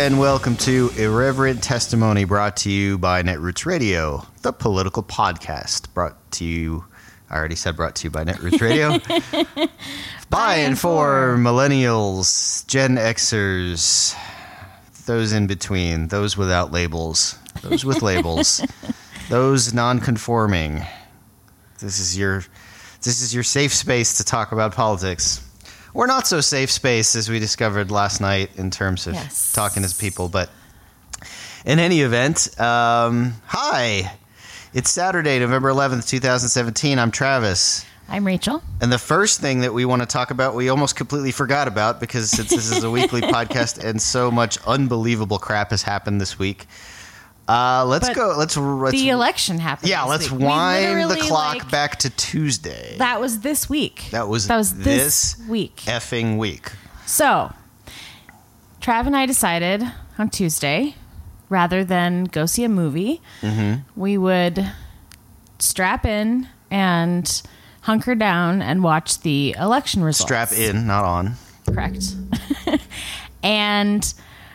and welcome to Irreverent Testimony, brought to you by Netroots Radio, the political podcast. Brought to you by Netroots Radio. By and for millennials, Gen Xers, those in between, those without labels, those with labels, those non-conforming. This is your safe space to talk about politics. Or not so safe space, as we discovered last night in terms of talking to people. But in any event, hi. It's Saturday, November 11th, 2017. I'm Travis. I'm Rachel. And the first thing that we want to talk about, we almost completely forgot about, because since this is a weekly podcast and so much unbelievable crap has happened this week. Let's the election happened. Yeah, let's wind the clock back to Tuesday. That was this week. That was this week. Effing week. So, Trav and I decided on Tuesday, rather than go see a movie, we would strap in and hunker down and watch the election results. Strap in, not on. Correct. And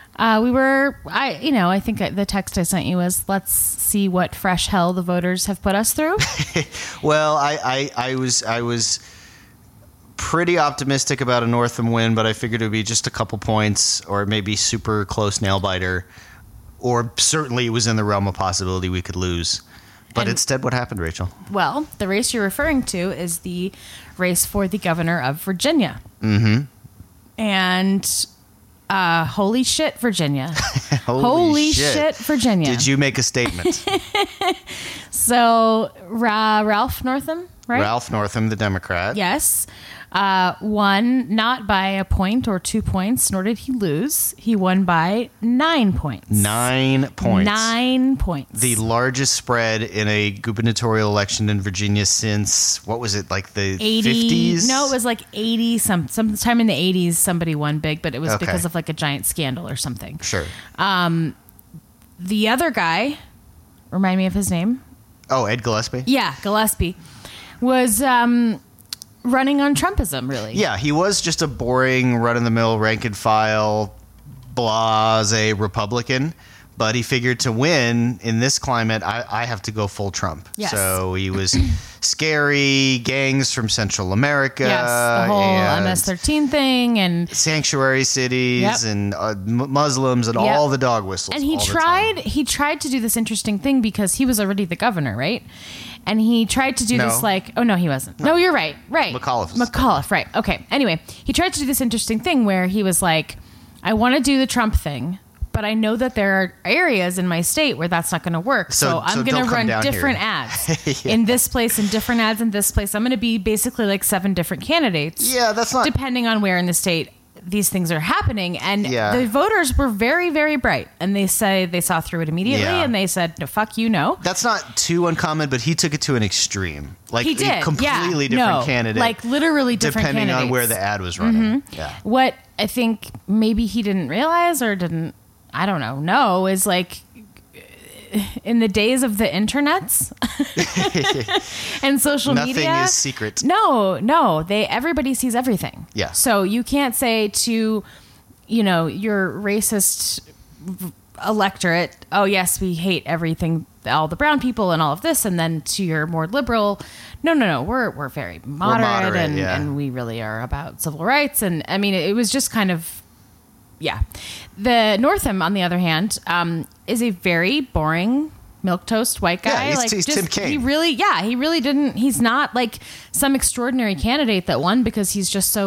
I think the text I sent you was, let's see what fresh hell the voters have put us through. Well, I was pretty optimistic about a Northam win, but I figured it would be just a couple points, or maybe super close nail biter, or certainly it was in the realm of possibility we could lose. But instead, what happened, Rachel? Well, the race you're referring to is the race for the governor of Virginia. Mm-hmm. And holy shit, Virginia. Holy shit, Virginia. Did you make a statement? So, Ralph Northam, right? Ralph Northam, the Democrat. Yes. Won not by a point or 2 points, nor did he lose. He won by 9 points. 9 points. 9 points. The largest spread in a gubernatorial election in Virginia since, what was it, like the 50s? No, it was like 80, sometime in the 80s somebody won big, but it was because of like a giant scandal or something. Sure. The other guy, remind me of his name. Oh, Ed Gillespie? Yeah, Gillespie, was running on Trumpism, really. Yeah, he was just a boring, run-of-the-mill, rank-and-file, blase Republican, but he figured to win in this climate, I have to go full Trump. Yes. So he was scary, gangs from Central America. Yes, the whole MS-13 thing, and sanctuary cities, and Muslims, and all the dog whistles. And he tried to do this interesting thing, because he was already the governor, right? And he tried to do this no, he wasn't. No, you're right. Right. McAuliffe, right. Okay. Anyway, he tried to do this interesting thing where he was like, I want to do the Trump thing, but I know that there are areas in my state where that's not going to work. So I'm going to run different ads in this place and different ads in this place. I'm going to be basically like 7 different candidates. Yeah, that's not... Depending on where in the state these things are happening. And the voters were very, very bright. And they say they saw through it immediately. Yeah. And they said, no, fuck you, no. That's not too uncommon, but he took it to an extreme. Like, he did. A completely different candidate. Like, literally different depending candidates. on where the ad was running. Mm-hmm. Yeah. What I think maybe he didn't realize or didn't, I don't know, is like, in the days of the internets and social media, nothing is secret. No, everybody sees everything. Yeah. So you can't say to, your racist electorate, oh yes, we hate everything, all the brown people and all of this, and then to your more liberal, no, we're very moderate, and we really are about civil rights, and I mean it was just kind of. Yeah. The Northam, on the other hand, is a very boring milquetoast white guy. Yeah, he's Tim Kaine. He really didn't. He's not like some extraordinary candidate that won because he's just so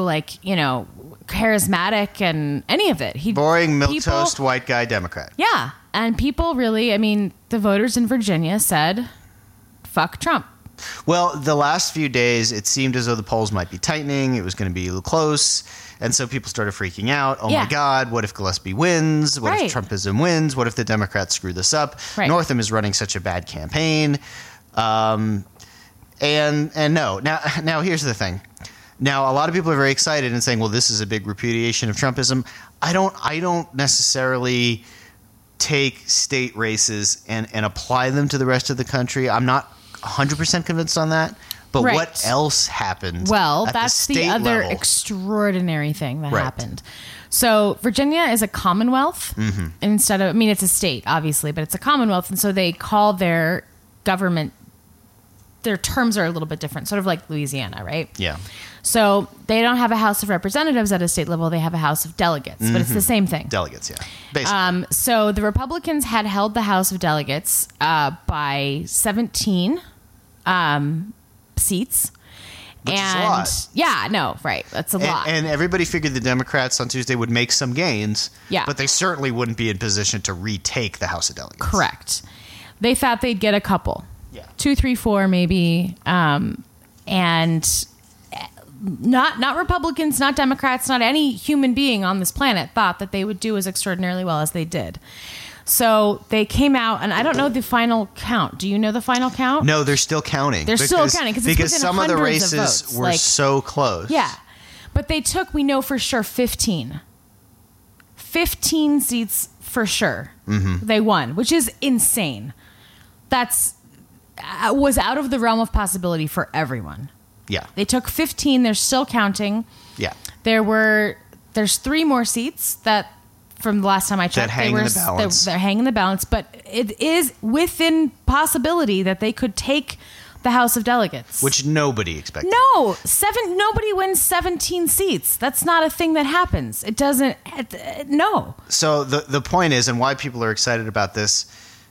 charismatic and any of it. Boring milquetoast white guy Democrat. Yeah. And people really, the voters in Virginia said, fuck Trump. Well, the last few days, it seemed as though the polls might be tightening. It was going to be a little close. And so people started freaking out. Oh, my God, what if Gillespie wins? What if Trumpism wins? What if the Democrats screw this up? Right. Northam is running such a bad campaign. And no. Now, here's the thing. Now, a lot of people are very excited and saying, well, this is a big repudiation of Trumpism. I don't necessarily take state races and apply them to the rest of the country. I'm not 100% convinced on that. But what else happened? Well, that's the other extraordinary thing that happened. So Virginia is a commonwealth instead of, it's a state, obviously, but it's a commonwealth. And so they call their government, their terms are a little bit different, sort of like Louisiana, right? Yeah. So they don't have a House of Representatives at a state level. They have a House of Delegates, but it's the same thing. Delegates, yeah. Basically. So the Republicans had held the House of Delegates by 17 seats. Which is a lot. Yeah, no, right. That's a lot. And everybody figured the Democrats on Tuesday would make some gains. Yeah. But they certainly wouldn't be in position to retake the House of Delegates. Correct. They thought they'd get a couple. Yeah. 2, 3, 4 maybe. And not Republicans, not Democrats, not any human being on this planet thought that they would do as extraordinarily well as they did. So they came out, and I don't know the final count. Do you know the final count? No, they're still counting. They're still counting because some of the races were so close. Yeah. But they took, we know for sure, 15. 15 seats for sure. They won, which is insane. That's was out of the realm of possibility for everyone. Yeah. They took 15. They're still counting. Yeah. There's 3 more seats that from the last time I checked, that hang in the balance. They're hanging in the balance, but it is within possibility that they could take the House of Delegates, which nobody expected. No, nobody wins 17 seats. That's not a thing that happens. It doesn't. No. So the point is, and why people are excited about this,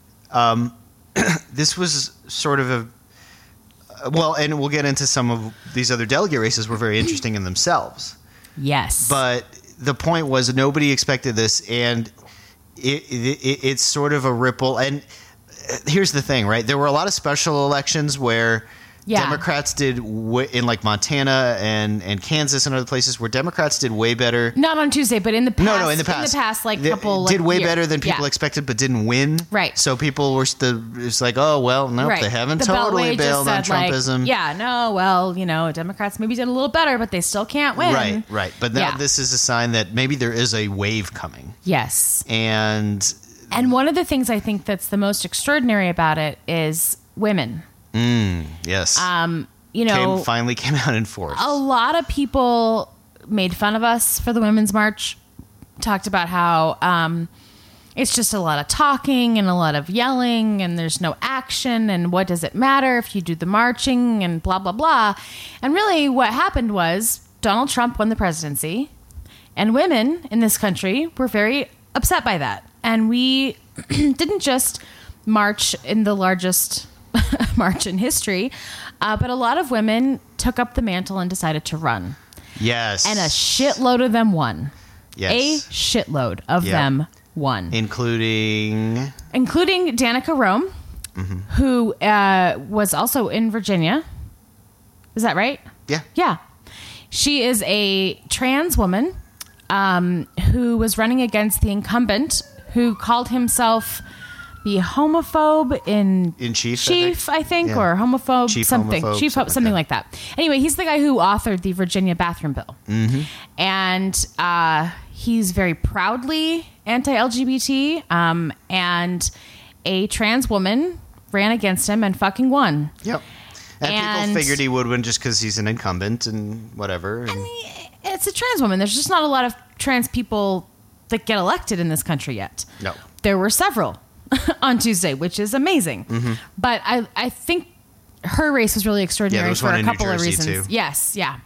this was sort of and we'll get into some of these other delegate races were very interesting in themselves. Yes. But the point was nobody expected this, and it's sort of a ripple. And here's the thing, right? There were a lot of special elections where Democrats did in like Montana and Kansas and other places where Democrats did way better. Not on Tuesday, but in the past. No, in the past. In the past, like they couple did way years. better than people expected, but didn't win. Right. So people were it's like, oh well, no, they haven't totally bailed on Trumpism. Democrats maybe did a little better, but they still can't win. Right. But now this is a sign that maybe there is a wave coming. Yes. And one of the things I think that's the most extraordinary about it is women. Yes. Finally came out in force. A lot of people made fun of us for the Women's March, talked about how it's just a lot of talking and a lot of yelling and there's no action and what does it matter if you do the marching and blah, blah, blah. And really what happened was Donald Trump won the presidency and women in this country were very upset by that. And we didn't just march in the largest march in history, but a lot of women took up the mantle and decided to run. Yes. And a shitload of them won. Yes. A shitload of them won. Including Danica Rome, who was also in Virginia. Is that right? Yeah. Yeah. She is a trans woman who was running against the incumbent who called himself the homophobe in chief, I think, or homophobe, chief something, homophobe, chief something like that. Anyway, he's the guy who authored the Virginia bathroom bill, and he's very proudly anti-LGBT. And a trans woman ran against him and fucking won. Yep. And people figured he would win just because he's an incumbent and whatever. And it's a trans woman. There's just not a lot of trans people that get elected in this country yet. No. There were several on Tuesday, which is amazing. But I think her race was really extraordinary for a couple of reasons. Too. Yes, yeah.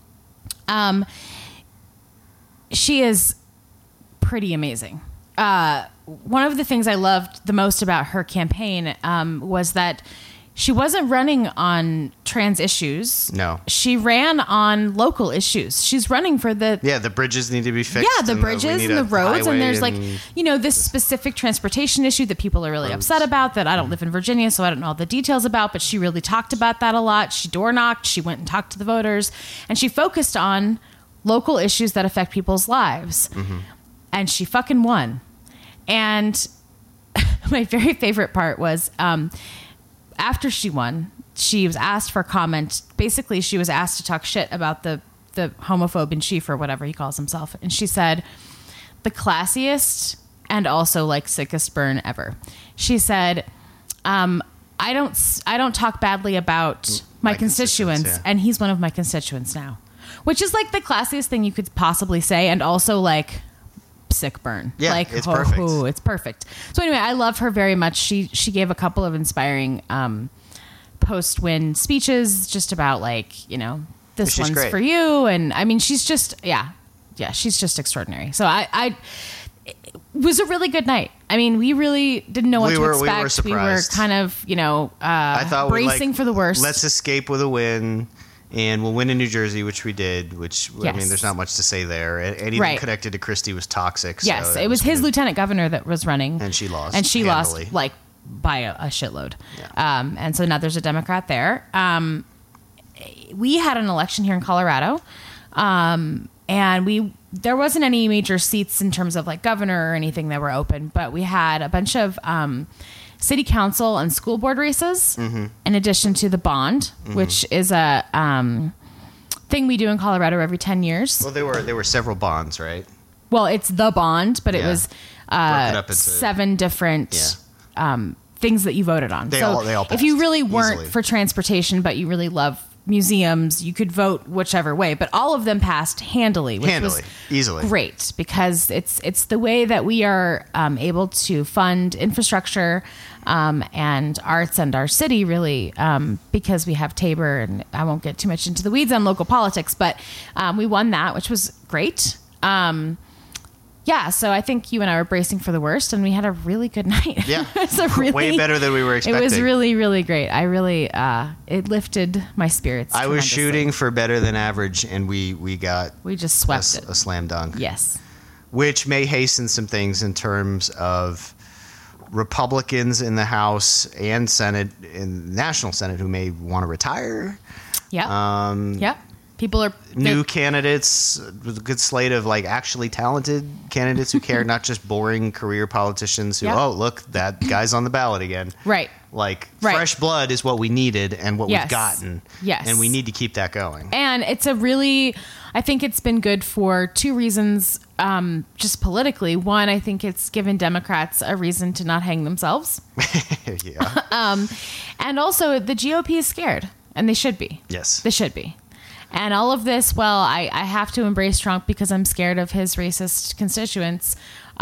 She is pretty amazing. One of the things I loved the most about her campaign was that she wasn't running on trans issues. No. She ran on local issues. She's running for the bridges need to be fixed. Yeah, the bridges and the roads. And there's this specific transportation issue that people are really upset about that I don't live in Virginia, so I don't know all the details about, but she really talked about that a lot. She door knocked. She went and talked to the voters. And she focused on local issues that affect people's lives. And she fucking won. And my very favorite part was... after she won, she was asked for comment. Basically, she was asked to talk shit about the homophobe in chief or whatever he calls himself. And she said, the classiest and also like sickest burn ever. She said, I don't talk badly about my constituents, and he's one of my constituents now, which is like the classiest thing you could possibly say, and also like sick burn. Yeah, like, it's perfect. It's perfect. So anyway, I love her very much. She gave a couple of inspiring post-win speeches just about like, you know, this one's great for you, and I mean, she's just she's just extraordinary. So it was a really good night. I mean, we really didn't know what to expect. We were surprised. We were kind of, you know, I thought bracing for the worst. Let's escape with a win, and we'll win in New Jersey, which we did. Which I mean, there's not much to say there. Anything connected to Christie was toxic. Yes, so it was his lieutenant governor that was running, and she lost. And she lost like by a shitload. Yeah. And so now there's a Democrat there. We had an election here in Colorado, and there wasn't any major seats in terms of like governor or anything that were open, but we had a bunch of city council and school board races, in addition to the bond, which is a thing we do in Colorado every 10 years. Well, there were several bonds, right? Well, it's the bond, but it was 7 different things that you voted on. They all passed. If you really weren't easily for transportation, but you really love museums, you could vote whichever way, but all of them passed handily, which was easily great, because it's the way that we are able to fund infrastructure and arts and our city, really, because we have Tabor, and I won't get too much into the weeds on local politics, but we won that, which was great. So I think you and I were bracing for the worst, and we had a really good night. Yeah, it was way better than we were expecting. It was really, really great. I really, it lifted my spirits. I was shooting for better than average, and we just swept a slam dunk. Yes, which may hasten some things in terms of Republicans in the House and Senate, in the National Senate, who may want to retire. Yeah. People are new candidates with a good slate of like actually talented candidates who care, not just boring career politicians who, oh, look, that guy's on the ballot again. Right. Like fresh blood is what we needed and what we've gotten. Yes. And we need to keep that going. And it's I think it's been good for 2 reasons, just politically. One, I think it's given Democrats a reason to not hang themselves. Yeah. And also the GOP is scared, and they should be. Yes. They should be. And all of this, well, I have to embrace Trump because I'm scared of his racist constituents.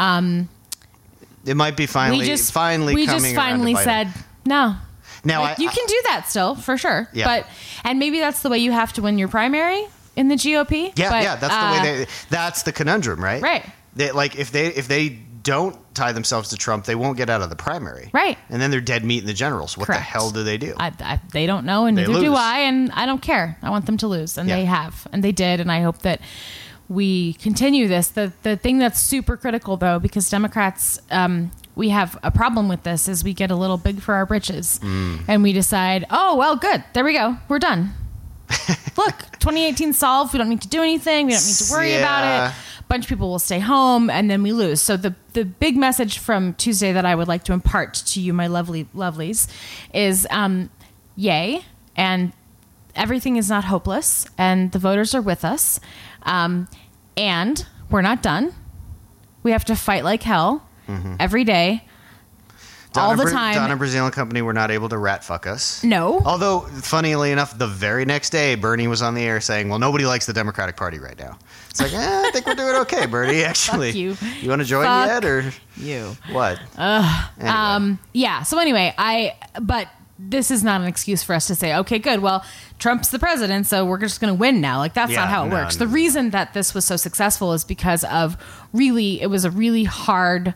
It might be finally we just finally said no. Now like, you can do that still, for sure. Yeah. And maybe that's the way you have to win your primary in the GOP. Yeah, that's the way that's the conundrum, right? Right. Like if they don't tie themselves to Trump, they won't get out of the primary. Right. And then they're dead meat in the generals. What the hell do they do? They don't know, and neither do I, and I don't care. I want them to lose, and they have, and they did, and I hope that we continue this. The thing that's super critical, though, because Democrats, we have a problem with this, is we get a little big for our britches, and we decide, oh, well, good. There we go. We're done. Look, 2018 solved. We don't need to do anything. We don't need to worry about it. Bunch of people will stay home, and then we lose. So the big message from Tuesday that I would like to impart to you, my lovely lovelies, is yay, and everything is not hopeless, and the voters are with us, and we're not done. We have to fight like hell every day. All the time. Donna Brazile and company were not able to rat fuck us. No. Although, funnily enough, the very next day, Bernie was on the air saying, well, nobody likes the Democratic Party right now. It's like, I think we're doing okay, Bernie, actually. Fuck you. You want to join yet? Or you. What? Anyway. So anyway, but this is not an excuse for us to say, okay, good, well, Trump's the president, so we're just going to win now. Like, that's not how it works. The reason that this was so successful is because of it was a really hard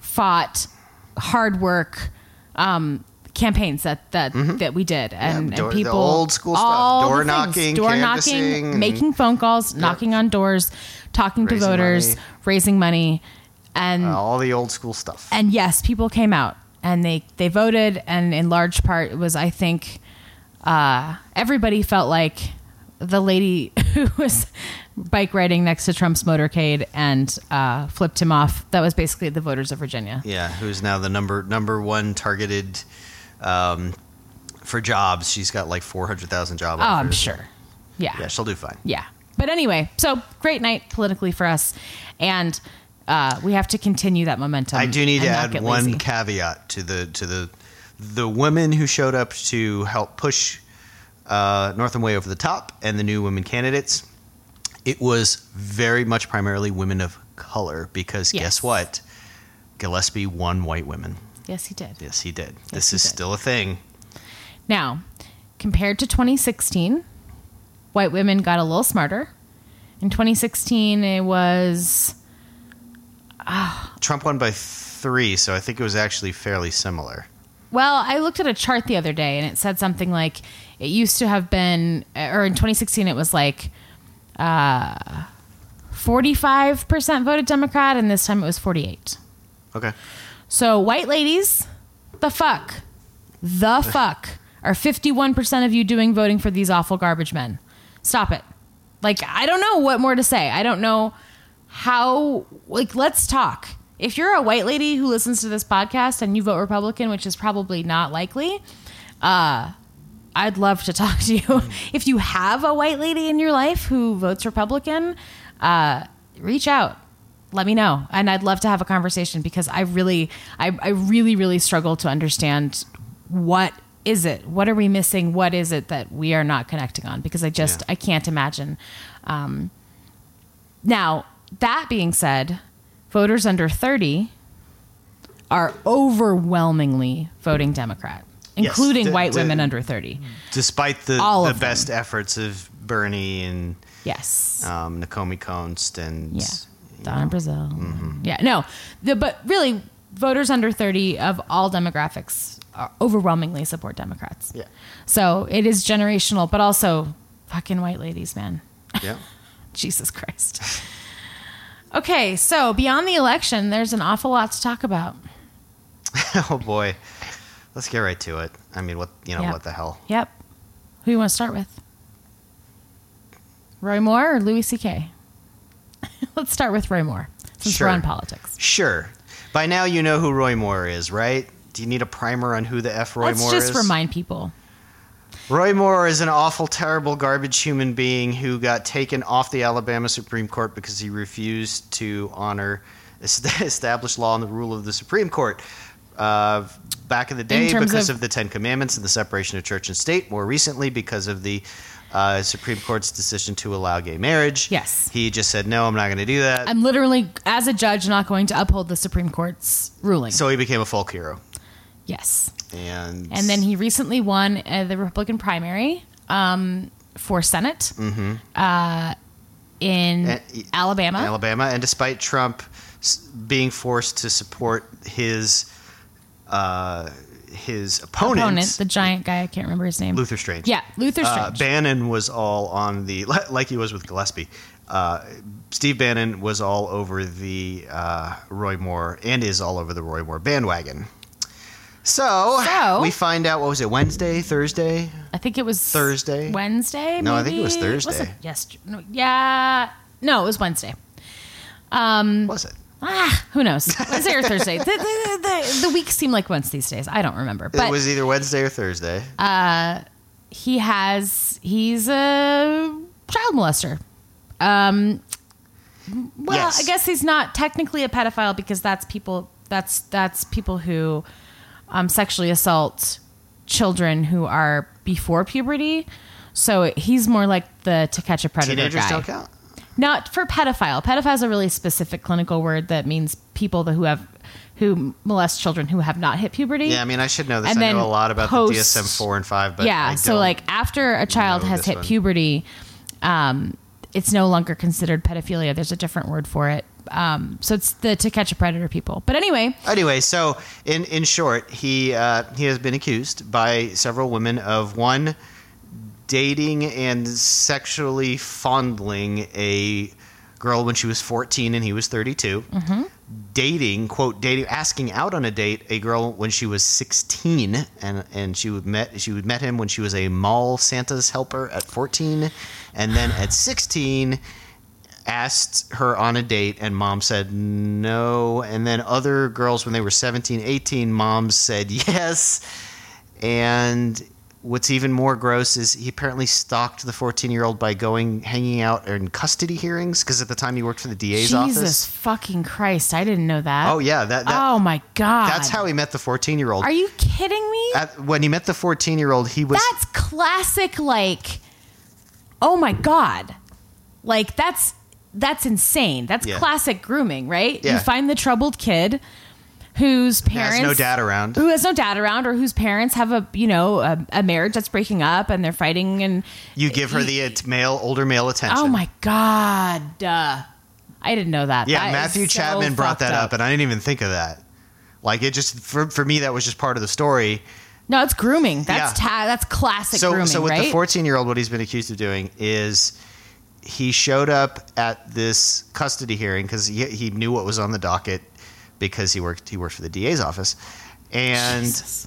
work campaigns that we did, and people, the old school stuff, door knocking, making phone calls, knocking on doors, talking to voters, raising money, and all the old school stuff. And yes, people came out and they voted, and in large part it was, I think, everybody felt like the lady who was bike riding next to Trump's motorcade and flipped him off. That was basically the voters of Virginia. Yeah, who's now the number one targeted for jobs. She's got like 400,000 job offers. Oh, I'm sure. Yeah, she'll do fine. Yeah, but anyway, so great night politically for us, and we have to continue that momentum. I do need to add one caveat to the the women who showed up to help push Northam way over the top and the new women candidates, it was very much primarily women of color because guess what? Gillespie won white women. Yes, he did. Yes, he did. This is still a thing. Now, compared to 2016, white women got a little smarter. In 2016, it was... Trump won by 3, so I think it was actually fairly similar. Well, I looked at a chart the other day, and it said something like it used to have been... Or in 2016, it was like 45% voted Democrat, and this time it was 48%. Okay. So, white ladies, the fuck are 51% of you voting for these awful garbage men. Stop it. Like, I don't know what more to say. I don't know how, like, let's talk. If you're a white lady who listens to this podcast and you vote Republican, which is probably not likely, I'd love to talk to you. If you have a white lady in your life who votes Republican, reach out. Let me know. And I'd love to have a conversation because I really struggle to understand what is it? What are we missing? What is it that we are not connecting on? Because I can't imagine. Now, that being said, voters under 30 are overwhelmingly voting Democrat, including white women under 30. Despite the best efforts of Bernie and Naomi Konst and Donna Brazile. Mm-hmm. Yeah, no. But really, voters under 30 of all demographics overwhelmingly support Democrats. Yeah. So it is generational, but also fucking white ladies, man. Yeah. Jesus Christ. Okay, so beyond the election, there's an awful lot to talk about. Oh boy. Let's get right to it. I mean, what the hell? Yep. Who do you want to start with? Roy Moore or Louis C.K.? Let's start with Roy Moore, since we're on politics. Sure. By now you know who Roy Moore is, right? Do you need a primer on who the F Roy Moore is? Let's just remind people. Roy Moore is an awful, terrible, garbage human being who got taken off the Alabama Supreme Court because he refused to honor established law and the rule of the Supreme Court. Back in the day, because of the Ten Commandments and the separation of church and state. More recently, because of the Supreme Court's decision to allow gay marriage. Yes. He just said, no, I'm not going to do that. I'm literally, as a judge, not going to uphold the Supreme Court's ruling. So he became a folk hero. Yes. And then he recently won the Republican primary for Senate in Alabama. And despite Trump being forced to support his opponent, the giant guy, I can't remember his name. Luther Strange. Yeah, Luther Strange. Bannon was all on the, like he was with Gillespie. Steve Bannon was all over the Roy Moore and is all over the Roy Moore bandwagon. So we find out, what was it, Wednesday, Thursday? I think it was Thursday. Wednesday, No, maybe? I think it was Thursday. Was it yesterday? No, yeah. No, it was Wednesday. Was it? Who knows? Wednesday or Thursday. The weeks seem like once these days. I don't remember. But it was either Wednesday or Thursday. He's a child molester. Well, yes. I guess he's not technically a pedophile because that's people who sexually assault children who are before puberty. So he's more like the To Catch a Predator Teenagers guy. Don't count? Not for pedophile. Pedophile is a really specific clinical word that means people who molest children who have not hit puberty. Yeah, I mean, I should know this. I know a lot about the DSM-4 and 5, but yeah. So like after a child has hit puberty, it's no longer considered pedophilia. There's a different word for it. So it's the To Catch a Predator people. But anyway, so in short, he has been accused by several women of, one, dating and sexually fondling a girl when she was 14 and he was 32. Mm-hmm. Asking out on a date a girl when she was 16 and she would met him when she was a mall Santa's helper at 14, and then at 16 asked her on a date and mom said no, and then other girls when they were 17, 18, moms said yes, and what's even more gross is he apparently stalked the 14-year-old by hanging out in custody hearings, because at the time he worked for the DA's office. Jesus fucking Christ. I didn't know that. Oh, yeah. Oh, my God. That's how he met the 14-year-old. Are you kidding me? When he met the 14-year-old, he was... That's classic, like... Oh, my God. Like, that's insane. That's classic grooming, right? Yeah. You find the troubled kid whose parents has no dad around, or whose parents have a marriage that's breaking up and they're fighting, and you give her the older male attention. Oh my God. I didn't know that. Yeah, that Matthew Chapman brought that up, and I didn't even think of that. Like, it just, for me, that was just part of the story. No, it's grooming. That's that's classic grooming, So with right? the 14-year-old, what he's been accused of doing is he showed up at this custody hearing because he knew what was on the docket, because he worked for the DA's office, and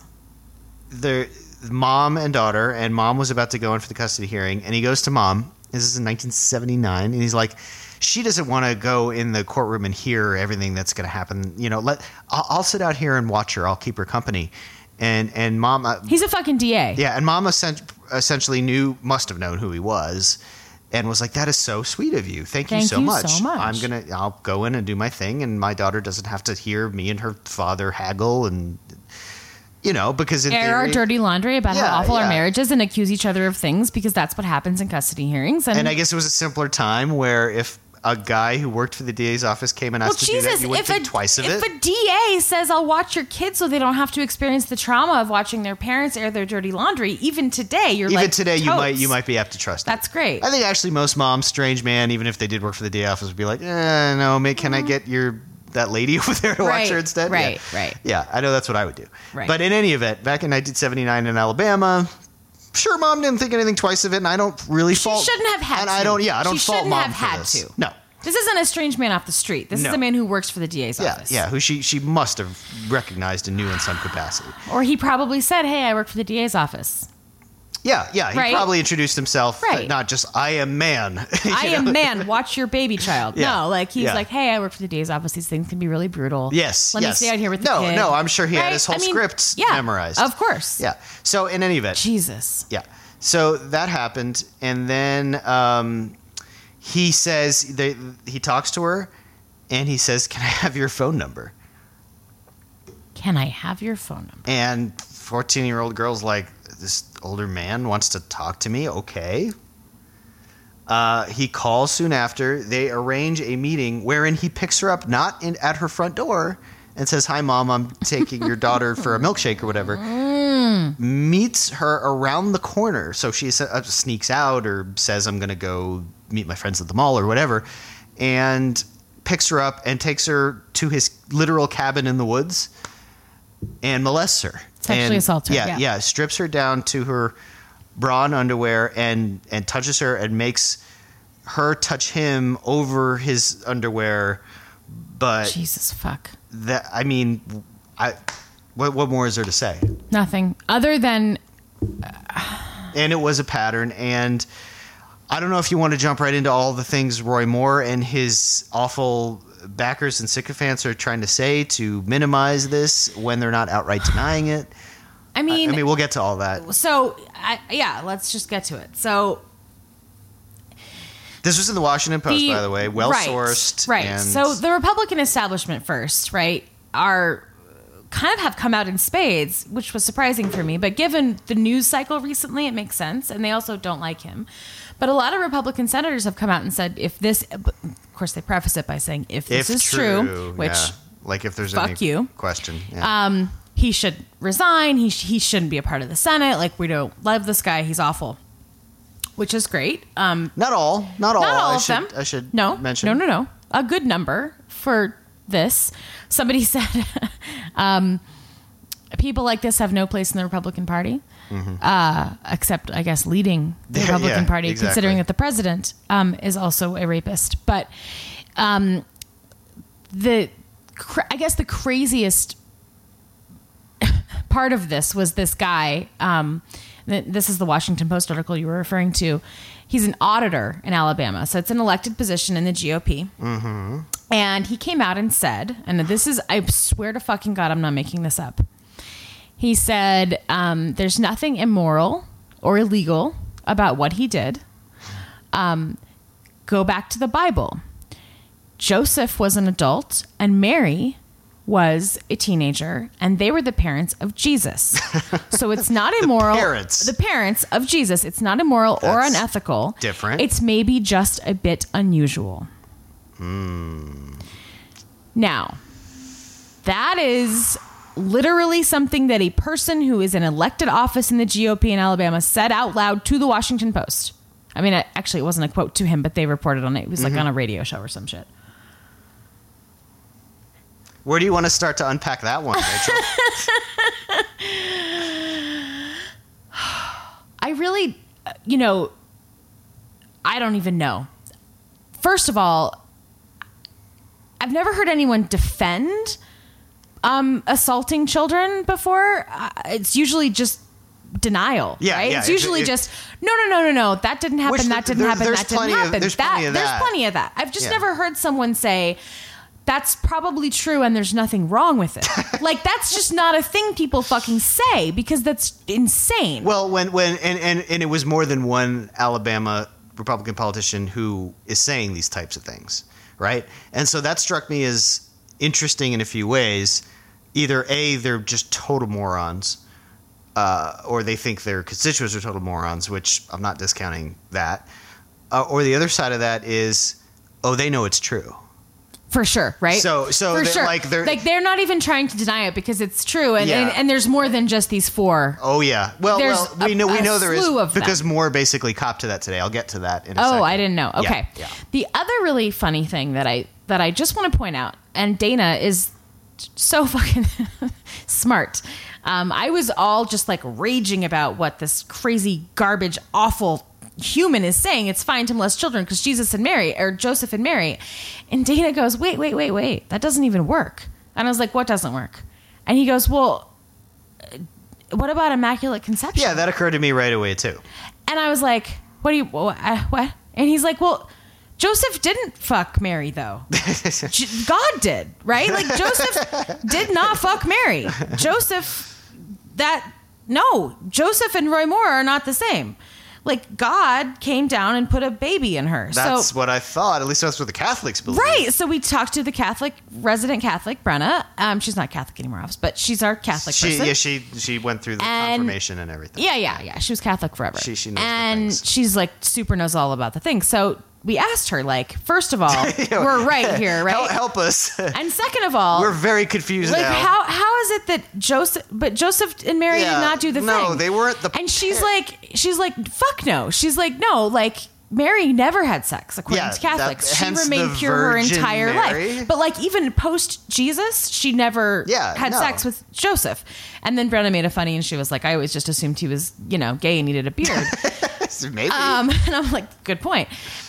the mom and daughter, and mom was about to go in for the custody hearing, and he goes to mom. This is in 1979, and he's like, she doesn't want to go in the courtroom and hear everything that's going to happen. I'll sit out here and watch her. I'll keep her company. And mom, he's a fucking DA. Yeah, and mom essentially must have known who he was. And was like, that is so sweet of you. Thank you so much. I'll go in and do my thing, and my daughter doesn't have to hear me and her father haggle, and because in air our dirty laundry about how awful our marriage is and accuse each other of things, because that's what happens in custody hearings. And I guess it was a simpler time where if a guy who worked for the DA's office came and asked to do that, you wouldn't think twice of it. If a DA says, I'll watch your kids so they don't have to experience the trauma of watching their parents air their dirty laundry, even today, you might be apt to trust That's it. great. I think actually most moms, strange man, even if they did work for the DA office, would be like, no, can I get that lady over there to watch her instead? Right. Yeah, I know that's what I would do. Right. But in any event, back in 1979 in Alabama, sure, mom didn't think anything twice of it, and I don't really fault. She shouldn't have had to. I don't fault mom for this. She shouldn't have had to. No. This isn't a strange man off the street. This is a man who works for the DA's office. Yeah, who she must have recognized and knew in some capacity. Or he probably said, hey, I work for the DA's office. Yeah, he probably introduced himself, not just, I am man. I am man, watch your baby child. Yeah. No, he's like, hey, I work for the DA's office. These things can be really brutal. Yes, Let me stay out here with the kid. No, I'm sure he had his whole script memorized. Of course. Yeah, so in any event. Jesus. Yeah, so that happened, and then he says, he talks to her, and he says, can I have your phone number? Can I have your phone number? And 14-year-old girl's like, this older man wants to talk to me. Okay. He calls soon after. They arrange a meeting wherein he picks her up, not at her front door, and says, hi, Mom, I'm taking your daughter for a milkshake or whatever. Meets her around the corner. So she sneaks out or says, I'm going to go meet my friends at the mall or whatever, and picks her up and takes her to his literal cabin in the woods and molests her. Sexually assaults her. Yeah. Strips her down to her bra and underwear and touches her and makes her touch him over his underwear. But Jesus fuck. What more is there to say? Nothing other than. And it was a pattern, and I don't know if you want to jump right into all the things Roy Moore and his awful backers and sycophants are trying to say to minimize this when they're not outright denying it. I mean, we'll get to all that. So, let's just get to it. So, this was in the Washington Post, by the way, well-sourced. Right. And so the Republican establishment first, right, are kind of have come out in spades, which was surprising for me. But given the news cycle recently, it makes sense. And they also don't like him. But a lot of Republican senators have come out and said, if this, of course, they preface it by saying, if this is true, which, like if there's any question, he should resign. He shouldn't be a part of the Senate. Like, we don't love this guy. He's awful, which is great. Not all of them. I should mention. No. A good number for this. Somebody said, people like this have no place in the Republican Party. Except, I guess, leading the Republican Party, exactly. Considering that the president is also a rapist. But I guess the craziest part of this was this guy. This is the Washington Post article you were referring to. He's an auditor in Alabama, so it's an elected position in the GOP. Mm-hmm. And he came out and said, and this is, I swear to fucking God, I'm not making this up. He said, there's nothing immoral or illegal about what he did. Go back to the Bible. Joseph was an adult and Mary was a teenager, and they were the parents of Jesus. So it's not immoral. The parents of Jesus. It's not immoral or unethical. Different. It's maybe just a bit unusual. Now, that is literally something that a person who is in elected office in the GOP in Alabama said out loud to the Washington Post. I mean, actually, it wasn't a quote to him, but they reported on it. It was like on a radio show or some shit. Where do you want to start to unpack that one, Rachel? I really, I don't even know. First of all, I've never heard anyone defend assaulting children before. It's usually just denial, right? It's usually just, no, that didn't happen, that didn't happen, that didn't happen. There's plenty of that. I've just never heard someone say, that's probably true and there's nothing wrong with it. Like, that's just not a thing people fucking say, because that's insane. Well, when it was more than one Alabama Republican politician who is saying these types of things, right? And so that struck me as interesting in a few ways. Either A, they're just total morons, or they think their constituents are total morons, which I'm not discounting that. Or the other side of that is, they know it's true. For sure, right? So for sure. They're not even trying to deny it because it's true, and there's more than just these four. Oh yeah, well we know there is, because them. More basically copped to that today. I'll get to that in a second. Oh, I didn't know. Okay. Yeah. The other really funny thing that I just want to point out, and Dana is so fucking smart. I was all just like raging about what this crazy garbage, awful human is saying. It's fine to molest children because Joseph and Mary. And Dana goes, wait, that doesn't even work. And I was like, what doesn't work? And he goes, well, what about immaculate conception? Yeah, that occurred to me right away too. And I was like, what? And he's like, well, Joseph didnh fuck Mary though. God did, right? Like, Joseph did not fuck Mary. Joseph and Roy Moore are not the same. Like, God came down and put a baby in her. That's what I thought. At least that's what the Catholics believe. Right. So we talked to the resident Catholic, Brenna. She's not Catholic anymore, obviously, but she's our Catholic person. Yeah, she went through the confirmation and everything. Yeah. She was Catholic forever. She knows and the things. She's like super knows all about the things. So we asked her, like, first of all, we're right here, right? Help us. And second of all, we're very confused like, now. How is it that Joseph and Mary did not do the thing? No, they weren't the. And she's like, fuck no. She's like, no, like, Mary never had sex, according to Catholics. She remained pure her entire life. But like, even post Jesus, she never had sex with Joseph. And then Brenna made it funny, and she was like, I always just assumed he was, gay and needed a beard. Maybe. And I'm like, good point.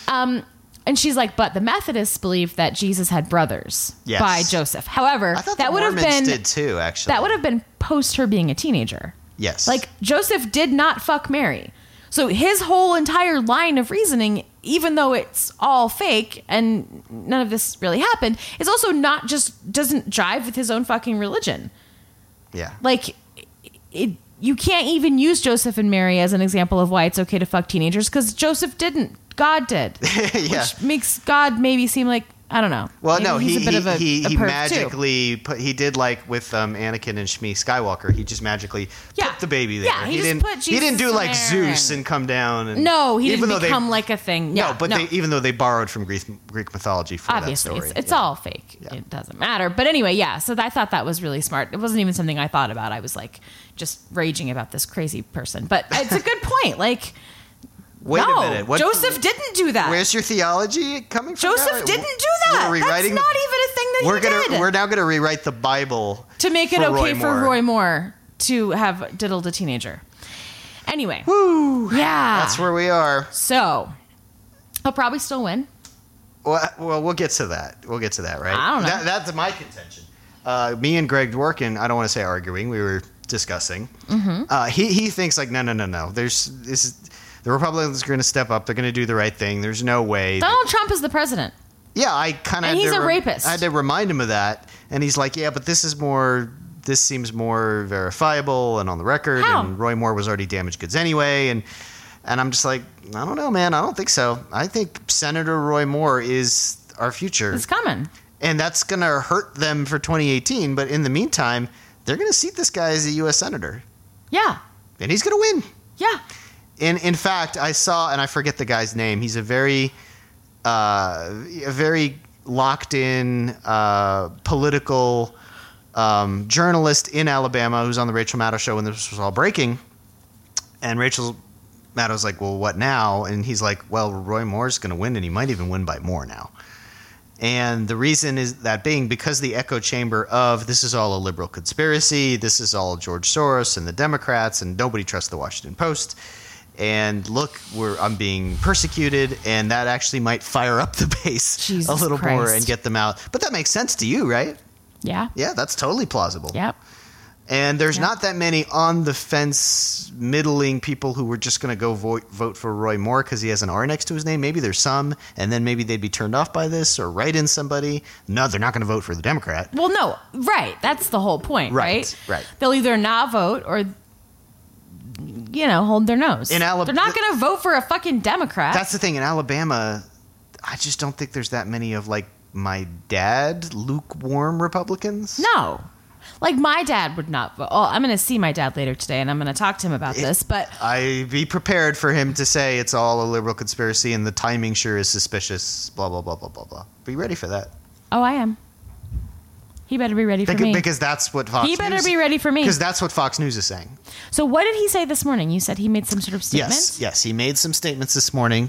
And she's like, but the Methodists believe that Jesus had brothers by Joseph. However, that would have been did too, actually. That would have been post her being a teenager. Yes. Like, Joseph did not fuck Mary. So his whole entire line of reasoning, even though it's all fake and none of this really happened, is also not just doesn't jive with his own fucking religion. Yeah. Like, you can't even use Joseph and Mary as an example of why it's okay to fuck teenagers, because Joseph didn't. God did. Which makes God maybe seem like, I don't know. Well, maybe no, he magically too. He did like with Anakin and Shmi Skywalker. He just magically put the baby there. Yeah, he didn't do like Zeus and come down. And, no, he didn't become like a thing. Yeah, even though they borrowed from Greek mythology for obviously, that story. it's all fake. Yeah. It doesn't matter. But anyway, so I thought that was really smart. It wasn't even something I thought about. I was like just raging about this crazy person. But it's a good point. Like, wait a minute. Joseph didn't do that. Where's your theology coming from? Joseph didn't do that. That's not even a thing that he did. We're now going to rewrite the Bible to make it okay for Roy Moore to have diddled a teenager. Anyway. Woo. Yeah. That's where we are. So, he'll probably still win. Well, we'll get to that. We'll get to that, right? I don't know. That's my contention. Me and Greg Dworkin, I don't want to say arguing, we were discussing. Mm-hmm. He thinks like, no. The Republicans are going to step up. They're going to do the right thing. There's no way. Donald Trump is the president. Yeah, I kind of. And he's a rapist. I had to remind him of that, and he's like, "Yeah, but this is more this seems more verifiable and on the record. How? And Roy Moore was already damaged goods anyway. And I'm just like, I don't know, man. I don't think so. I think Senator Roy Moore is our future. It's coming. And that's going to hurt them for 2018. But in the meantime, they're going to seat this guy as a U.S. Senator. Yeah. And he's going to win. Yeah. In fact, I saw, and I forget the guy's name. He's a very locked in political journalist in Alabama who's on the Rachel Maddow show when this was all breaking. And Rachel Maddow's like, well, what now? And he's like, well, Roy Moore's going to win, and he might even win by more now. And the reason is that being because the echo chamber of this is all a liberal conspiracy, this is all George Soros and the Democrats, and nobody trusts the Washington Post. And look, I'm being persecuted, and that actually might fire up the base a little more and get them out. But that makes sense to you, right? Yeah. Yeah, that's totally plausible. Yep. And there's not that many on-the-fence, middling people who were just going to go vote for Roy Moore because he has an R next to his name. Maybe there's some, and then maybe they'd be turned off by this or write in somebody. No, they're not going to vote for the Democrat. Well, no, right. That's the whole point, right? Right. They'll either not vote or, hold their nose. They're not going to vote for a fucking Democrat. That's the thing. In Alabama, I just don't think there's that many of, like, my dad, lukewarm Republicans. No. Like, my dad would not vote. Oh, I'm going to see my dad later today, and I'm going to talk to him about this, but... I be prepared for him to say it's all a liberal conspiracy and the timing sure is suspicious, blah, blah, blah, blah, blah, blah. Be ready for that. Oh, I am. He better be ready for me. Because that's what Fox News... He better be ready for me. Because that's what Fox News is saying. So what did he say this morning? You said he made some sort of statement? Yes, he made some statements this morning.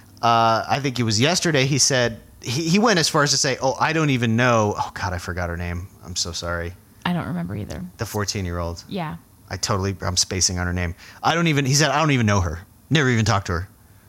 I think it was yesterday. He said... He went as far as to say, I don't even know... Oh, God, I forgot her name. I'm so sorry. I don't remember either. The 14-year-old. Yeah. I'm spacing on her name. He said, I don't even know her. Never even talked to her.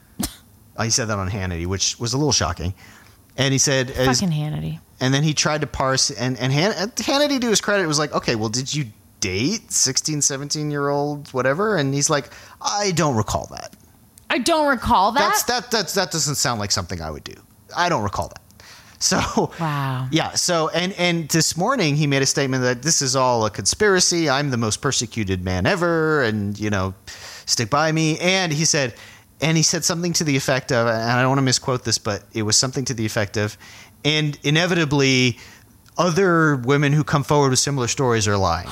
He said that on Hannity, which was a little shocking. And he said... Fucking Hannity. And then he tried to parse, and Hannity, to his credit, was like, okay, well, did you date 16, 17-year-old, whatever? And he's like, I don't recall that. I don't recall that? That doesn't sound like something I would do. I don't recall that. So, wow. Yeah. So, and this morning he made a statement that this is all a conspiracy. I'm the most persecuted man ever. And, stick by me. And he said something to the effect of, and I don't want to misquote this, but it was something to the effect of, and inevitably other women who come forward with similar stories are lying.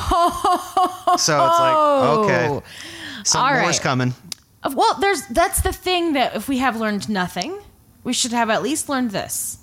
So it's like, okay, some more's coming. Well, that's the thing that if we have learned nothing, we should have at least learned this.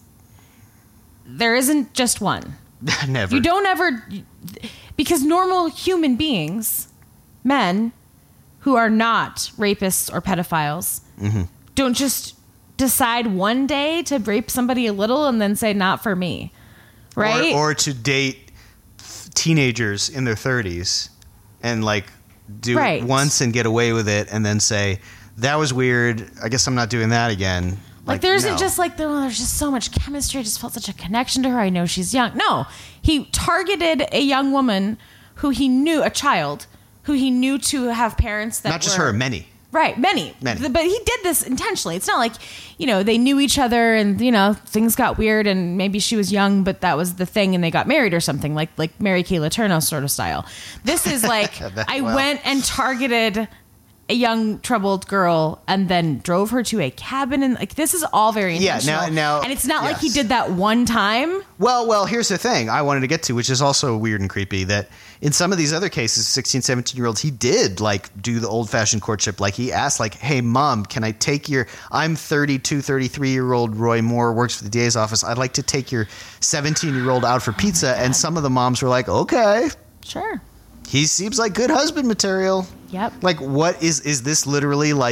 There isn't just one. Never. You don't ever... Because normal human beings, men who are not rapists or pedophiles, don't just decide one day to rape somebody a little and then say, not for me. Right? Or to date teenagers in their 30s and, do it once and get away with it and then say, that was weird. I guess I'm not doing that again. There isn't just there's just so much chemistry. I just felt such a connection to her. I know she's young. No, he targeted a young woman who he knew, a child, who he knew to have parents that not just her, many. Right, many. But he did this intentionally. It's not like, they knew each other and, things got weird and maybe she was young, but that was the thing and they got married or something, like Mary Kay Letourneau sort of style. This is went and targeted a young troubled girl and then drove her to a cabin and this is all very intentional. Yeah, now and it's not like he did that one time. Well, here's the thing I wanted to get to, which is also weird and creepy, that in some of these other cases, 16, 17-year-olds, he did do the old-fashioned courtship. He asked hey, Mom, can I take I'm 32, 33-year-old Roy Moore, works for the DA's office. I'd like to take your 17-year-old out for pizza. And some of the moms were like, okay. Sure. He seems like good husband material. Yep. What is this literally the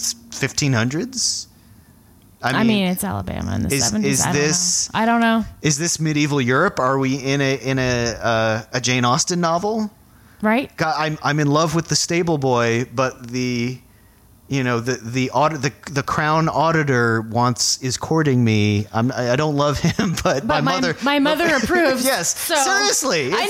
1500s? I mean, it's Alabama in the 70s. I don't know. Is this medieval Europe? Are we in a Jane Austen novel? Right. God, I'm in love with the stable boy, but the crown auditor is courting me. I don't love him, but my mother approves. Yes, so, seriously. I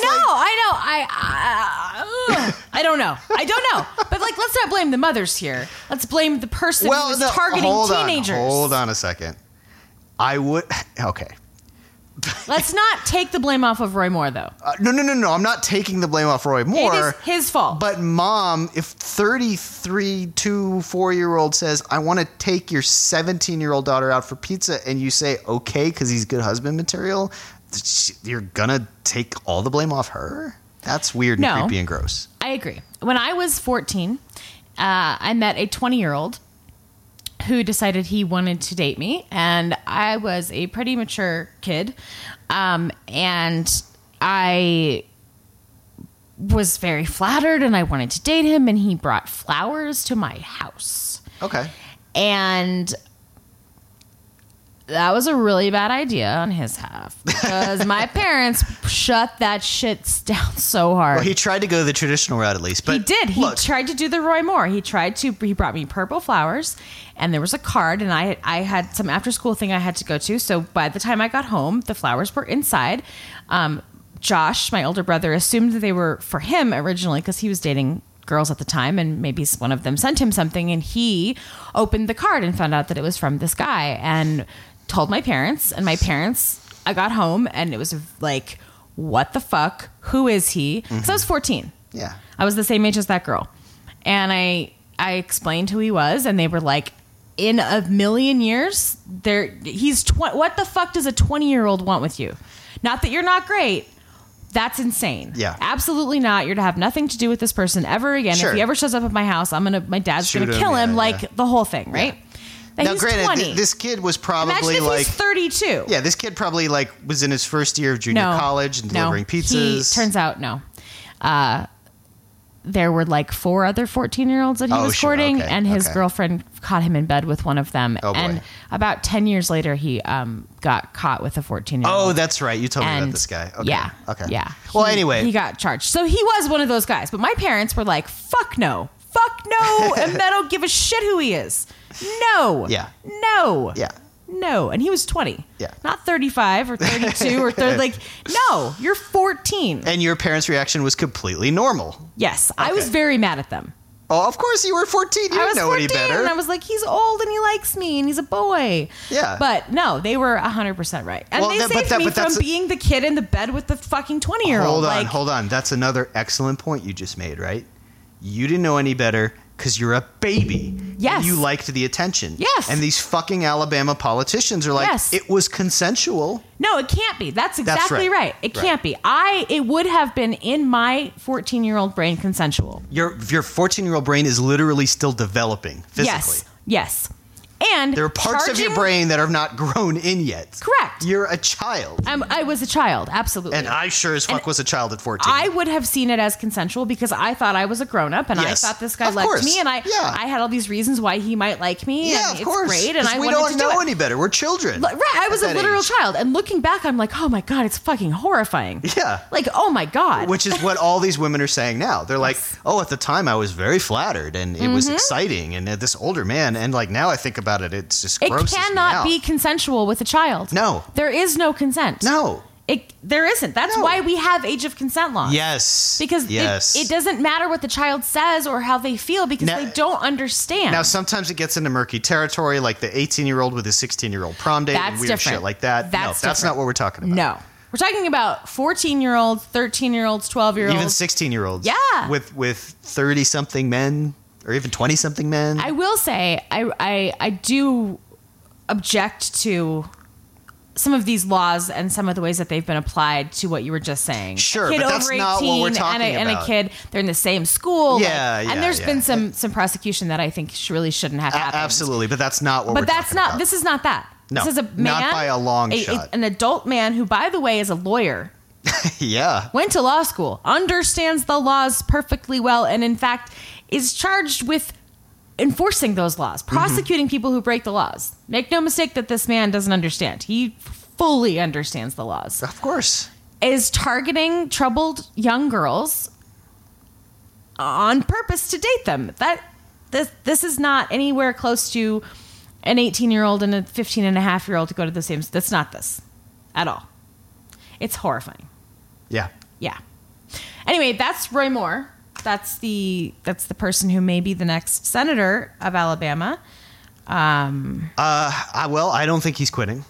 don't know. But let's not blame the mothers here. Let's blame the person who is targeting teenagers. Hold on a second. I would. Okay. Let's not take the blame off of Roy Moore, though. No. I'm not taking the blame off Roy Moore. It is his fault. But mom, if 4-year-old says, I want to take your 17-year-old daughter out for pizza, and you say, okay, because he's good husband material, you're going to take all the blame off her? That's weird and creepy and gross. I agree. When I was 14, I met a 20-year-old who decided he wanted to date me, and I was a pretty mature kid, and I was very flattered, and I wanted to date him, and he brought flowers to my house. Okay. And that was a really bad idea on his half, because my parents shut that shit down so hard. Well, he tried to go the traditional route at least. But he did. He tried to do the Roy Moore. He brought me purple flowers, and there was a card, and I had some after school thing I had to go to. So by the time I got home, the flowers were inside. Josh, my older brother, assumed that they were for him originally because he was dating girls at the time, and maybe one of them sent him something, and he opened the card and found out that it was from this guy and told my parents. And my parents, I got home and it was like, what the fuck? Who is he? Because I was 14. Yeah. I was the same age as that girl. And I explained who he was, and they were like, in a million years, what the fuck does a 20-year-old want with you? Not that you're not great. That's insane. Yeah. Absolutely not. You're to have nothing to do with this person ever again. Sure. If he ever shows up at my house, my dad's going to kill him, the whole thing, right? Yeah. Now, granted, this kid was probably he's 32. Yeah, this kid probably was in his first year of junior college and delivering pizzas. Turns out, no. There were 4 other 14-year-olds that he was courting, and his girlfriend caught him in bed with one of them. Oh, boy. And about 10 years later, he got caught with a 14-year-old. Oh, that's right. You told me about this guy. Okay. Yeah. Okay. Yeah. Well, anyway. He got charged. So he was one of those guys. But my parents were like, fuck no. Fuck no. And I don't give a shit who he is. No. Yeah. No. Yeah. No. And he was 20. Yeah. Not 35 or 32 or 30. No, you're 14. And your parents' reaction was completely normal. Yes. Okay. I was very mad at them. Oh, of course you were 14. You didn't know any better. And I was like, he's old and he likes me and he's a boy. Yeah. But no, they were 100% right. And they saved me from being the kid in the bed with the fucking 20-year-old. Hold on. That's another excellent point you just made, right? You didn't know any better because you're a baby. Yes. And you liked the attention. Yes. And these fucking Alabama politicians are like, it was consensual. No, it can't be. That's exactly right. It can't be. It would have been in my 14-year-old brain consensual. Your 14-year-old brain is literally still developing physically. Yes. And there are parts of your brain that are not grown in yet. Correct. You're a child. I was a child, absolutely. And I sure as fuck was a child at 14. I would have seen it as consensual because I thought I was a grown-up and I thought this guy liked me, and I had all these reasons why he might like me. Yeah, and of course. It's great, and I we wanted don't to do know it. any better. We're children. Right, I was a literal child. And looking back, I'm like, oh my God, it's fucking horrifying. Yeah. Like, oh my God. Which is what all these women are saying now. They're like, oh, at the time I was very flattered and it was exciting, and this older man, and now I think about it, it's just It cannot be consensual with a child. No. There is no consent. No. There isn't. That's why we have age of consent laws. Yes. Because it doesn't matter what the child says or how they feel because they don't understand. Now, sometimes it gets into murky territory, like the 18-year-old with his 16-year-old prom date and weird different. Shit like that. That's not what we're talking about. No. We're talking about 14-year-olds, 13-year-olds, 12-year-olds. Even 16-year-olds. Yeah. With 30-something men or even 20-something men. I will say, I do object to some of these laws and some of the ways that they've been applied to what you were just saying. Sure, a kid but that's over 18 not what we're talking and about. a kid, they're in the same school. And there's been some prosecution that I think really shouldn't have happened. Absolutely, but that's not what we're talking about. This is not that. No, this is a man, not by a long shot. An adult man who, by the way, is a lawyer. Yeah. Went to law school, understands the laws perfectly well, and in fact is charged with enforcing those laws, prosecuting people who break the laws. Make no mistake that this man doesn't understand. He fully understands the laws. Of course. Is targeting troubled young girls on purpose to date them. This is not anywhere close to an 18-year-old and a 15-and-a-half-year-old to go to the same. That's not this at all. It's horrifying. Yeah. Yeah. Anyway, that's Roy Moore. That's the person who may be the next senator of Alabama. Well, I don't think he's quitting.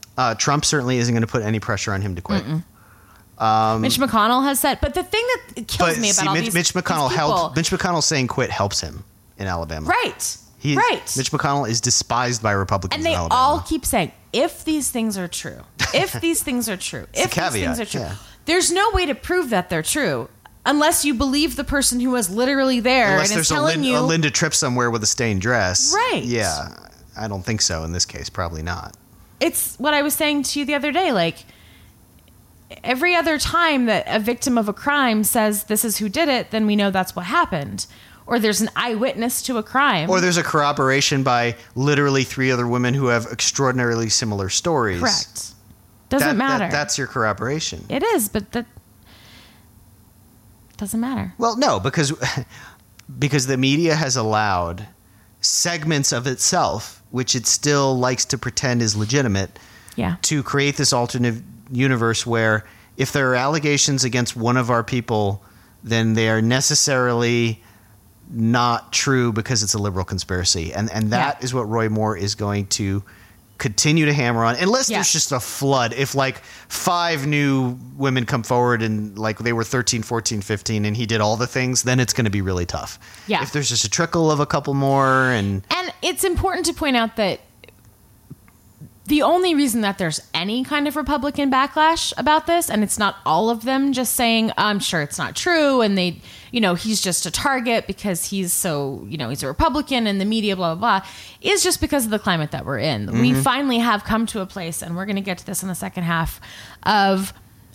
Trump certainly isn't going to put any pressure on him to quit. Mitch McConnell has said, but the thing that kills me about all these Mitch McConnell saying quit helps him in Alabama. Right. Mitch McConnell is despised by Republicans and they in Alabama. all keep saying, if these things are true, if these things are true, if these things are true. Yeah. There's no way to prove that they're true unless you believe the person who was literally there and is telling you. Unless there's a Linda Tripp somewhere with a stained dress. Right. Yeah. I don't think so in this case. Probably not. It's what I was saying to you the other day. Like, every other time that a victim of a crime says this is who did it, then we know that's what happened. Or there's an eyewitness to a crime. Or there's a corroboration by literally 3 other women who have extraordinarily similar stories. Correct. Doesn't matter. That's your corroboration. It is, but that doesn't matter. Well, no, because the media has allowed segments of itself, which it still likes to pretend is legitimate, to create this alternate universe where if there are allegations against one of our people, then they are necessarily not true because it's a liberal conspiracy. And that is what Roy Moore is going to continue to hammer on, unless there's just a flood. If like 5 new women come forward and like they were 13, 14, 15 and he did all the things, then it's going to be really tough. Yeah. If there's just a trickle of a couple more and it's important to point out that the only reason that there's any kind of Republican backlash about this, and it's not all of them just saying, I'm sure it's not true, and they, he's just a target because he's so, he's a Republican and the media, blah, blah, blah, is just because of the climate that we're in. Mm-hmm. We finally have come to a place, and we're going to get to this in the second half, of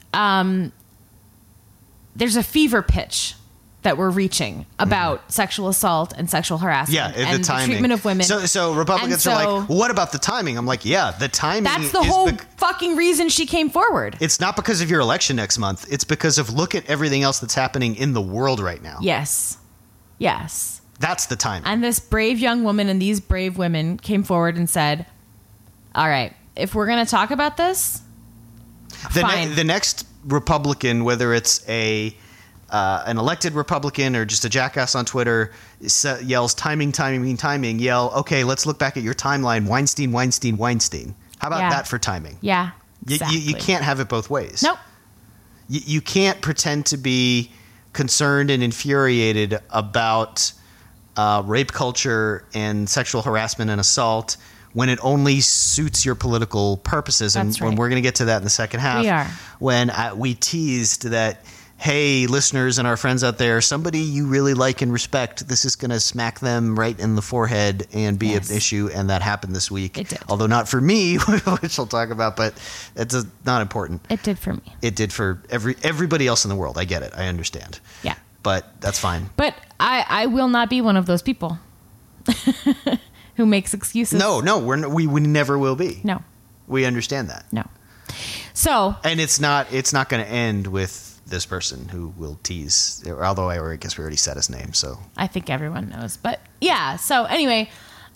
there's a fever pitch that we're reaching about sexual assault and sexual harassment and the treatment of women. So Republicans are like, well, what about the timing? I'm like, the timing. That's the whole fucking reason she came forward. It's not because of your election next month. It's because of look at everything else that's happening in the world right now. Yes. That's the timing. And this brave young woman and these brave women came forward and said, all right, if we're going to talk about this, fine. The next Republican, whether it's an elected Republican or just a jackass on Twitter, yells timing, yell, okay, let's look back at your timeline, Weinstein. How about that for timing? Yeah, exactly. You can't have it both ways. Nope. You can't pretend to be concerned and infuriated about rape culture and sexual harassment and assault when it only suits your political purposes. That's right. When we're going to get to that in the second half. We are. When we teased that, hey, listeners and our friends out there, somebody you really like and respect, this is going to smack them right in the forehead and be an issue, and that happened this week. It did. Although not for me, which I'll talk about, but it's not important. It did for me. It did for everybody else in the world. I get it. I understand. Yeah. But that's fine. But I will not be one of those people who makes excuses. No, we never will be. No. We understand that. No. So. And it's not going to end with this person who will tease, although I guess we already said his name, so I think everyone knows. But yeah, so anyway,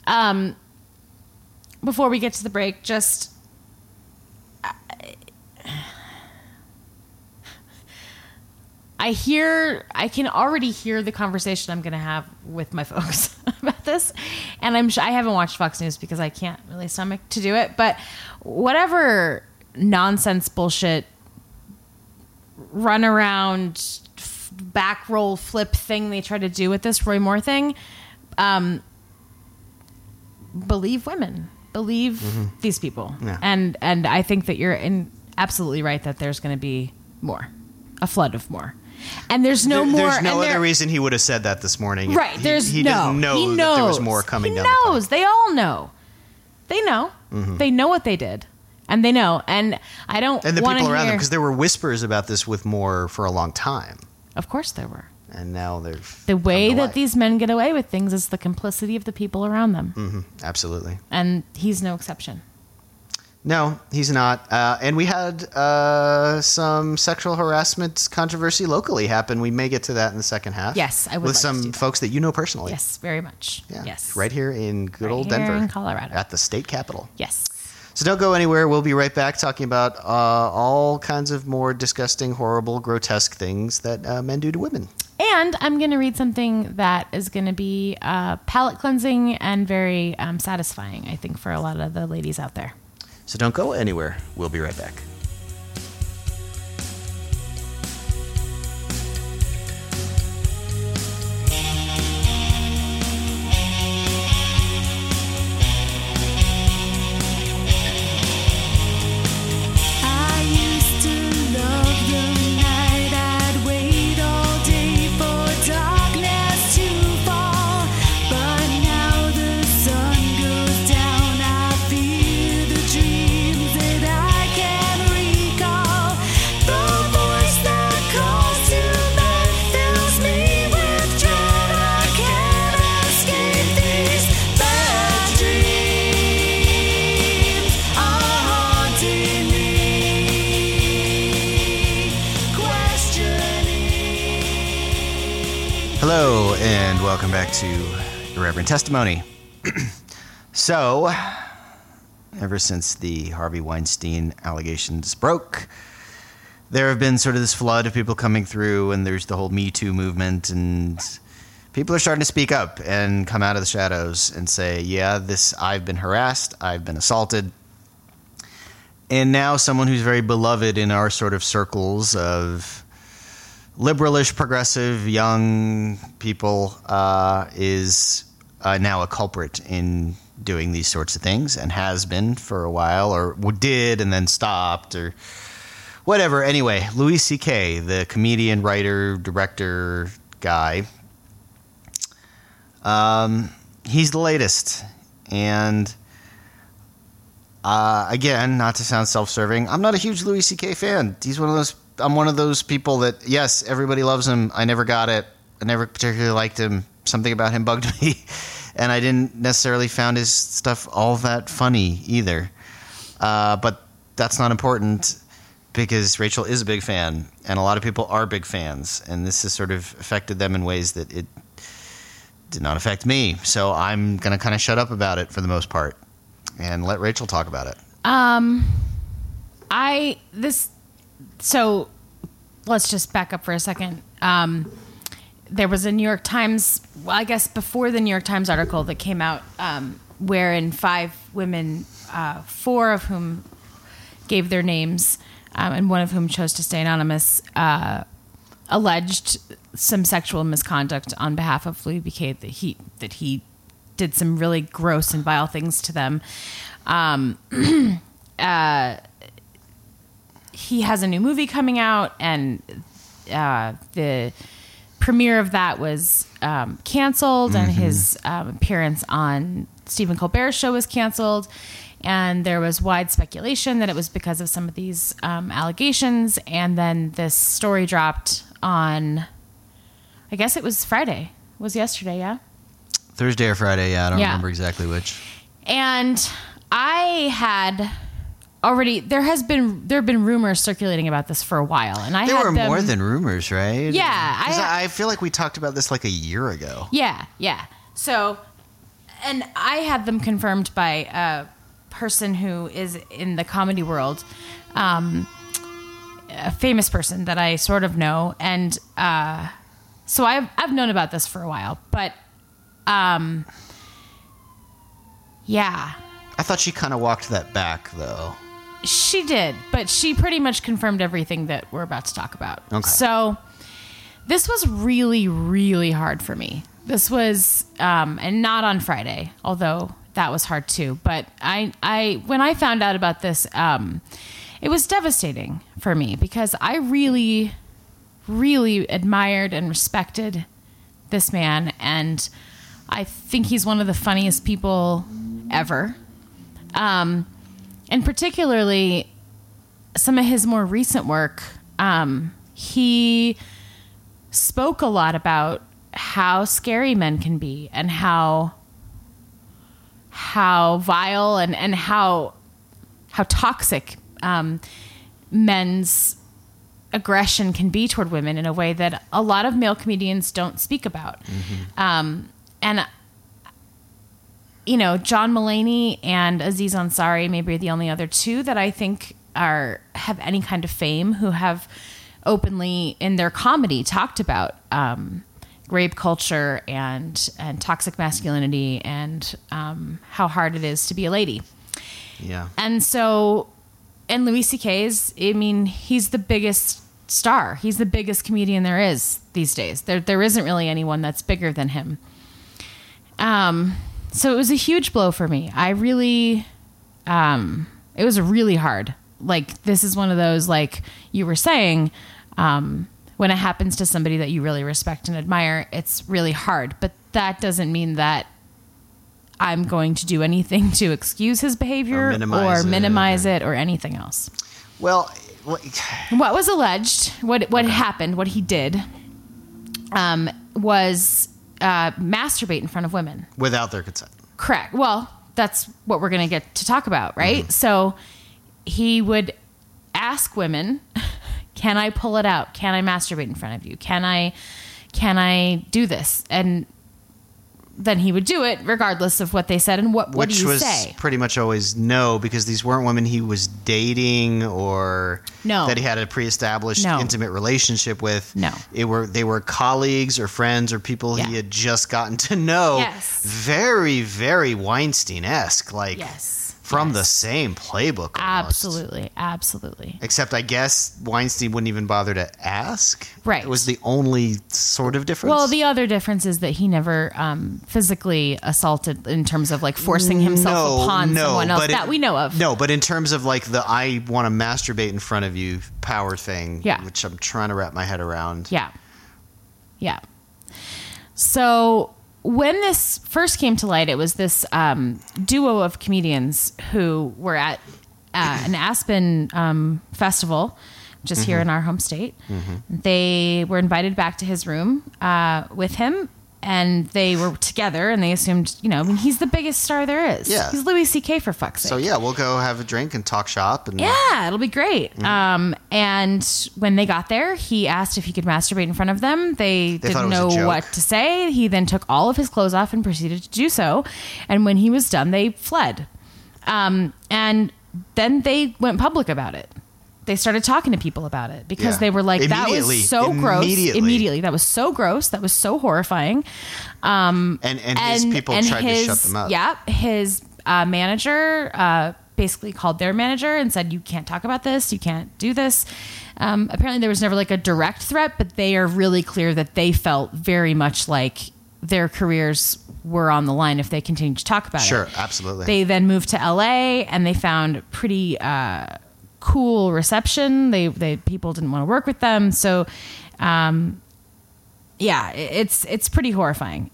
before we get to the break, just I can already hear the conversation I'm going to have with my folks about this, and I haven't watched Fox News because I can't really stomach to do it, but whatever nonsense bullshit run around back roll flip thing they try to do with this Roy Moore thing, believe women, believe these people. And I think that you're absolutely right that there's going to be a flood of more. And there's no other reason he would have said that this morning. Right. He doesn't know that there was more coming down the pipe. He knows. They all know. They know. Mm-hmm. They know what they did. And they know. And I don't want to And the people around them, because there were whispers about this with Moore for a long time. Of course there were. And now they're... The way that these men get away with things is the complicity of the people around them. Mm-hmm. Absolutely. And he's no exception. No, he's not. And we had some sexual harassment controversy locally happen. We may get to that in the second half. Yes, I would with some folks that you know personally. Yes, very much. Yeah. Yes. Right here in good old Denver. In Colorado. At the state capitol. Yes. So don't go anywhere. We'll be right back talking about all kinds of more disgusting, horrible, grotesque things that men do to women. And I'm going to read something that is going to be palate cleansing and very satisfying, I think, for a lot of the ladies out there. So don't go anywhere. We'll be right back. Hello, and welcome back to Irreverent Testimony. So, ever since the Harvey Weinstein allegations broke, there have been sort of this flood of people coming through, and there's the whole Me Too movement, and people are starting to speak up and come out of the shadows and say, yeah, I've been harassed, I've been assaulted. And now someone who's very beloved in our sort of circles of liberalish, progressive, young people is now a culprit in doing these sorts of things, and has been for a while, or did and then stopped, or whatever. Anyway, Louis C.K., the comedian, writer, director guy, he's the latest. And again, not to sound self-serving, I'm not a huge Louis C.K. fan. I'm one of those people that, yes, everybody loves him. I never got it. I never particularly liked him. Something about him bugged me. And I didn't necessarily found his stuff all that funny either. But that's not important, because Rachel is a big fan, and a lot of people are big fans. And this has sort of affected them in ways that it did not affect me. So I'm going to kind of shut up about it for the most part and let Rachel talk about it. So let's just back up for a second. There was a New York Times, well, I guess before the New York Times article that came out, wherein 5 women, 4 of whom gave their names, and one of whom chose to stay anonymous, alleged some sexual misconduct on behalf of Louis B.K. that he did some really gross and vile things to them. He has a new movie coming out, and the premiere of that was canceled, and his appearance on Stephen Colbert's show was canceled, and there was wide speculation that it was because of some of these allegations. And then this story dropped on, I guess it was Friday. It was yesterday, yeah? Thursday or Friday, yeah. I don't remember exactly which. And I had already, there have been rumors circulating about this for a while, and there were more than rumors, right? Yeah, I feel like we talked about this like a year ago. Yeah. So, and I had them confirmed by a person who is in the comedy world, a famous person that I sort of know, and so I've known about this for a while, but yeah. I thought she kind of walked that back, though. She did, but she pretty much confirmed everything that we're about to talk about. Okay. So this was really, really hard for me. This was, and not on Friday, although that was hard too. But I when I found out about this, it was devastating for me, because I really, really admired and respected this man, and I think he's one of the funniest people ever. And particularly some of his more recent work, he spoke a lot about how scary men can be, and how vile and how toxic men's aggression can be toward women in a way that a lot of male comedians don't speak about. Mm-hmm. And John Mulaney and Aziz Ansari maybe are the only other 2 that I think have any kind of fame, who have openly in their comedy talked about rape culture and toxic masculinity, and how hard it is to be a lady. Yeah. And so, and Louis C.K.'s, I mean, he's the biggest star. He's the biggest comedian there is these days. There isn't really anyone that's bigger than him. So it was a huge blow for me. I really, it was really hard. Like, this is one of those, like you were saying, when it happens to somebody that you really respect and admire, it's really hard. But that doesn't mean that I'm going to do anything to excuse his behavior or minimize it or anything else. Well, what was alleged, what happened, what he did, was masturbate in front of women. Without their consent. Correct. Well, that's what we're going to get to talk about, right? Mm-hmm. So he would ask women, can I pull it out? Can I masturbate in front of you? Can I do this? And then he would do it regardless of what they said. And what do you say? Which was pretty much always no, because these weren't women he was dating or that he had a pre-established intimate relationship with. No. They were colleagues or friends or people he had just gotten to know. Yes. Very, very Weinstein-esque. Like, from the same playbook almost. Absolutely. Except I guess Weinstein wouldn't even bother to ask. Right. It was the only sort of difference. Well, the other difference is that he never physically assaulted in terms of like forcing himself upon someone else that we know of. No, but in terms of like the I want to masturbate in front of you power thing, which I'm trying to wrap my head around. Yeah. So when this first came to light, it was this duo of comedians who were at an Aspen festival, which is here in our home state. Mm-hmm. They were invited back to his room with him, and they were together, and they assumed, he's the biggest star there is. Yeah. He's Louis C.K. for fuck's sake. So, we'll go have a drink and talk shop. And it'll be great. Mm-hmm. And when they got there, he asked if he could masturbate in front of them. They didn't know what to say. He then took all of his clothes off and proceeded to do so. And when he was done, they fled. And then they went public about it. They started talking to people about it because they were like, that was so gross. Immediately. That was so gross. That was so horrifying. And his people tried to shut them up. Yeah. His manager basically called their manager and said, you can't talk about this. You can't do this. Apparently there was never like a direct threat, but they are really clear that they felt very much like their careers were on the line if they continued to talk about it. Sure, absolutely. They then moved to LA and they found pretty cool reception. They people didn't want to work with them. So, it's pretty horrifying.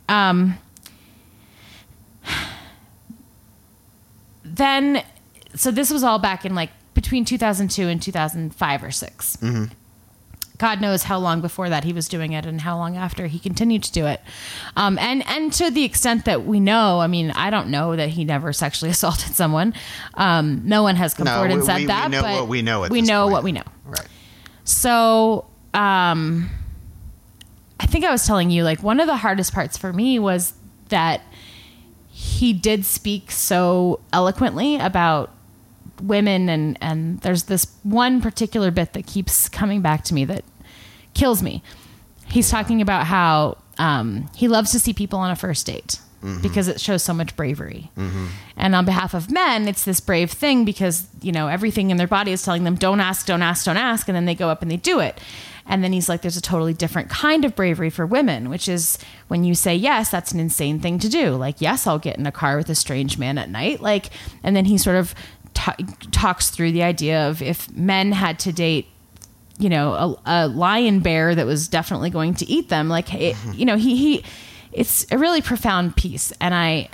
Then, so this was all back in like between 2002 and 2005 or 6. Mm-hmm. God knows how long before that he was doing it and how long after he continued to do it. And to the extent that we know, I mean, I don't know that he never sexually assaulted someone. No one has come forward and said that. We know but what we know at we this know point. what we know. Right. So, I think I was telling you, like, one of the hardest parts for me was that he did speak so eloquently about women, and there's this one particular bit that keeps coming back to me that kills me. He's talking about how he loves to see people on a first date because it shows so much bravery. Mm-hmm. And on behalf of men, it's this brave thing because, everything in their body is telling them, don't ask, don't ask, don't ask. And then they go up and they do it. And then he's like, there's a totally different kind of bravery for women, which is when you say yes, that's an insane thing to do. Like, yes, I'll get in a car with a strange man at night. Like, and then he sort of talks through the idea of if men had to date, a lion bear that was definitely going to eat them, like, it's a really profound piece. And I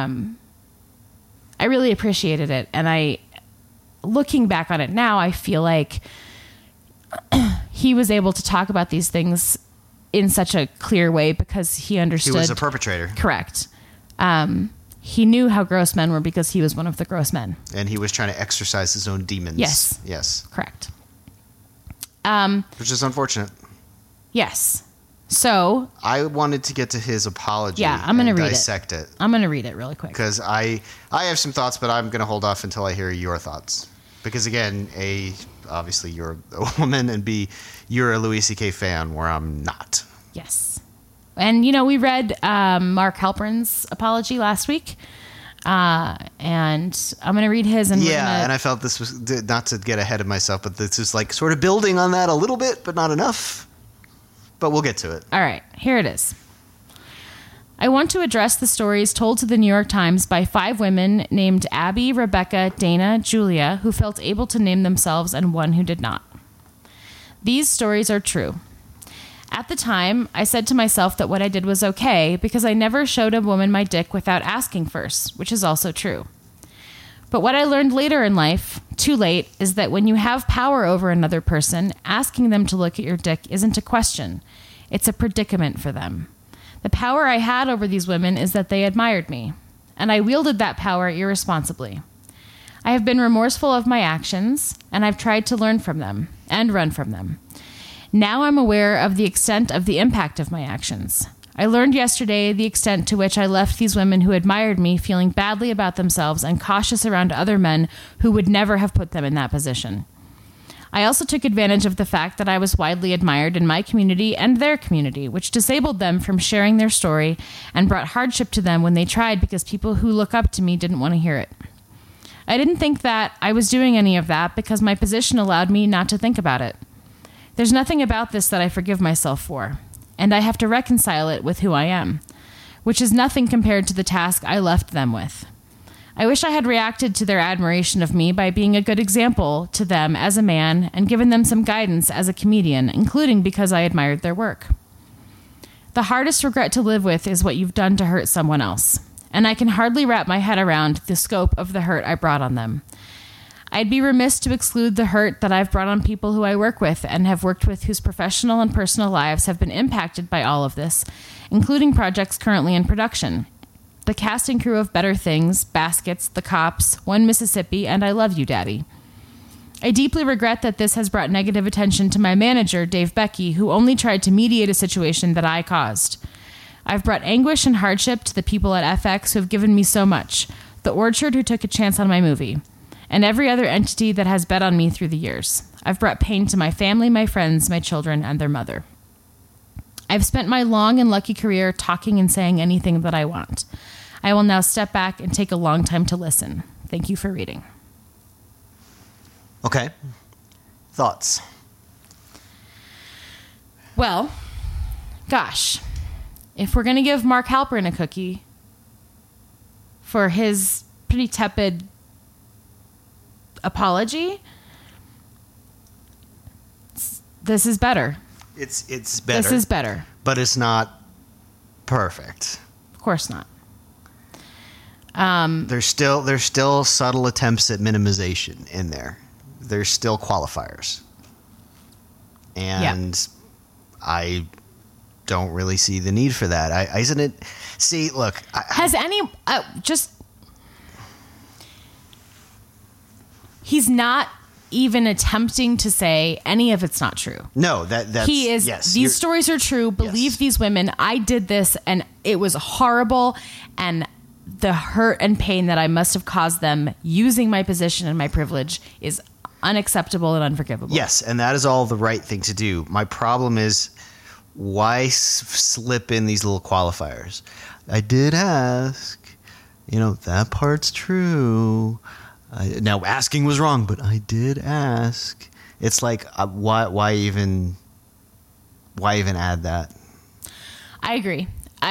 really appreciated it. And looking back on it now, I feel like he was able to talk about these things in such a clear way because he understood. He was a perpetrator. Correct. He knew how gross men were because he was one of the gross men. And he was trying to exorcise his own demons. Yes. Correct. Which is unfortunate. Yes. So I wanted to get to his apology. Yeah, I'm going to dissect it. I'm going to read it really quick. Because I have some thoughts, but I'm going to hold off until I hear your thoughts. Because again, A, obviously you're a woman, and B, you're a Louis C.K. fan where I'm not. Yes. And, we read Mark Halperin's apology last week. And I'm going to read his. And and I felt this was, not to get ahead of myself, but this is like sort of building on that a little bit, but not enough. But we'll get to it. All right, here it is. I want to address the stories told to the New York Times by 5 women named Abby, Rebecca, Dana, Julia, who felt able to name themselves, and 1 who did not. These stories are true. At the time, I said to myself that what I did was okay because I never showed a woman my dick without asking first, which is also true. But what I learned later in life, too late, is that when you have power over another person, asking them to look at your dick isn't a question. It's a predicament for them. The power I had over these women is that they admired me, and I wielded that power irresponsibly. I have been remorseful of my actions, and I've tried to learn from them and run from them. Now I'm aware of the extent of the impact of my actions. I learned yesterday the extent to which I left these women who admired me feeling badly about themselves and cautious around other men who would never have put them in that position. I also took advantage of the fact that I was widely admired in my community and their community, which disabled them from sharing their story and brought hardship to them when they tried because people who look up to me didn't want to hear it. I didn't think that I was doing any of that because my position allowed me not to think about it. There's nothing about this that I forgive myself for, and I have to reconcile it with who I am, which is nothing compared to the task I left them with. I wish I had reacted to their admiration of me by being a good example to them as a man and given them some guidance as a comedian, including because I admired their work. The hardest regret to live with is what you've done to hurt someone else, and I can hardly wrap my head around the scope of the hurt I brought on them. I'd be remiss to exclude the hurt that I've brought on people who I work with and have worked with whose professional and personal lives have been impacted by all of this, including projects currently in production. The cast and crew of Better Things, Baskets, The Cops, One Mississippi, and I Love You, Daddy. I deeply regret that this has brought negative attention to my manager, Dave Becky, who only tried to mediate a situation that I caused. I've brought anguish and hardship to the people at FX who have given me so much, The Orchard who took a chance on my movie, and every other entity that has bet on me through the years. I've brought pain to my family, my friends, my children, and their mother. I've spent my long and lucky career talking and saying anything that I want. I will now step back and take a long time to listen. Thank you for reading. Okay. Thoughts? Well, gosh, if we're going to give Mark Halperin a cookie for his pretty tepid apology, this is better. It's better. This is better. But it's not perfect. Of course not. There's still subtle attempts at minimization in there. There's still qualifiers. And I don't really see the need for that. Isn't it? See, look. He's not even attempting to say any of it's not true. No, that's... He is... Yes, these stories are true. Believe these women. I did this, and it was horrible, and the hurt and pain that I must have caused them using my position and my privilege is unacceptable and unforgivable. Yes, and that is all the right thing to do. My problem is, why slip in these little qualifiers? I did ask. That part's true. Now, asking was wrong, but I did ask. It's like, why even add that? I agree.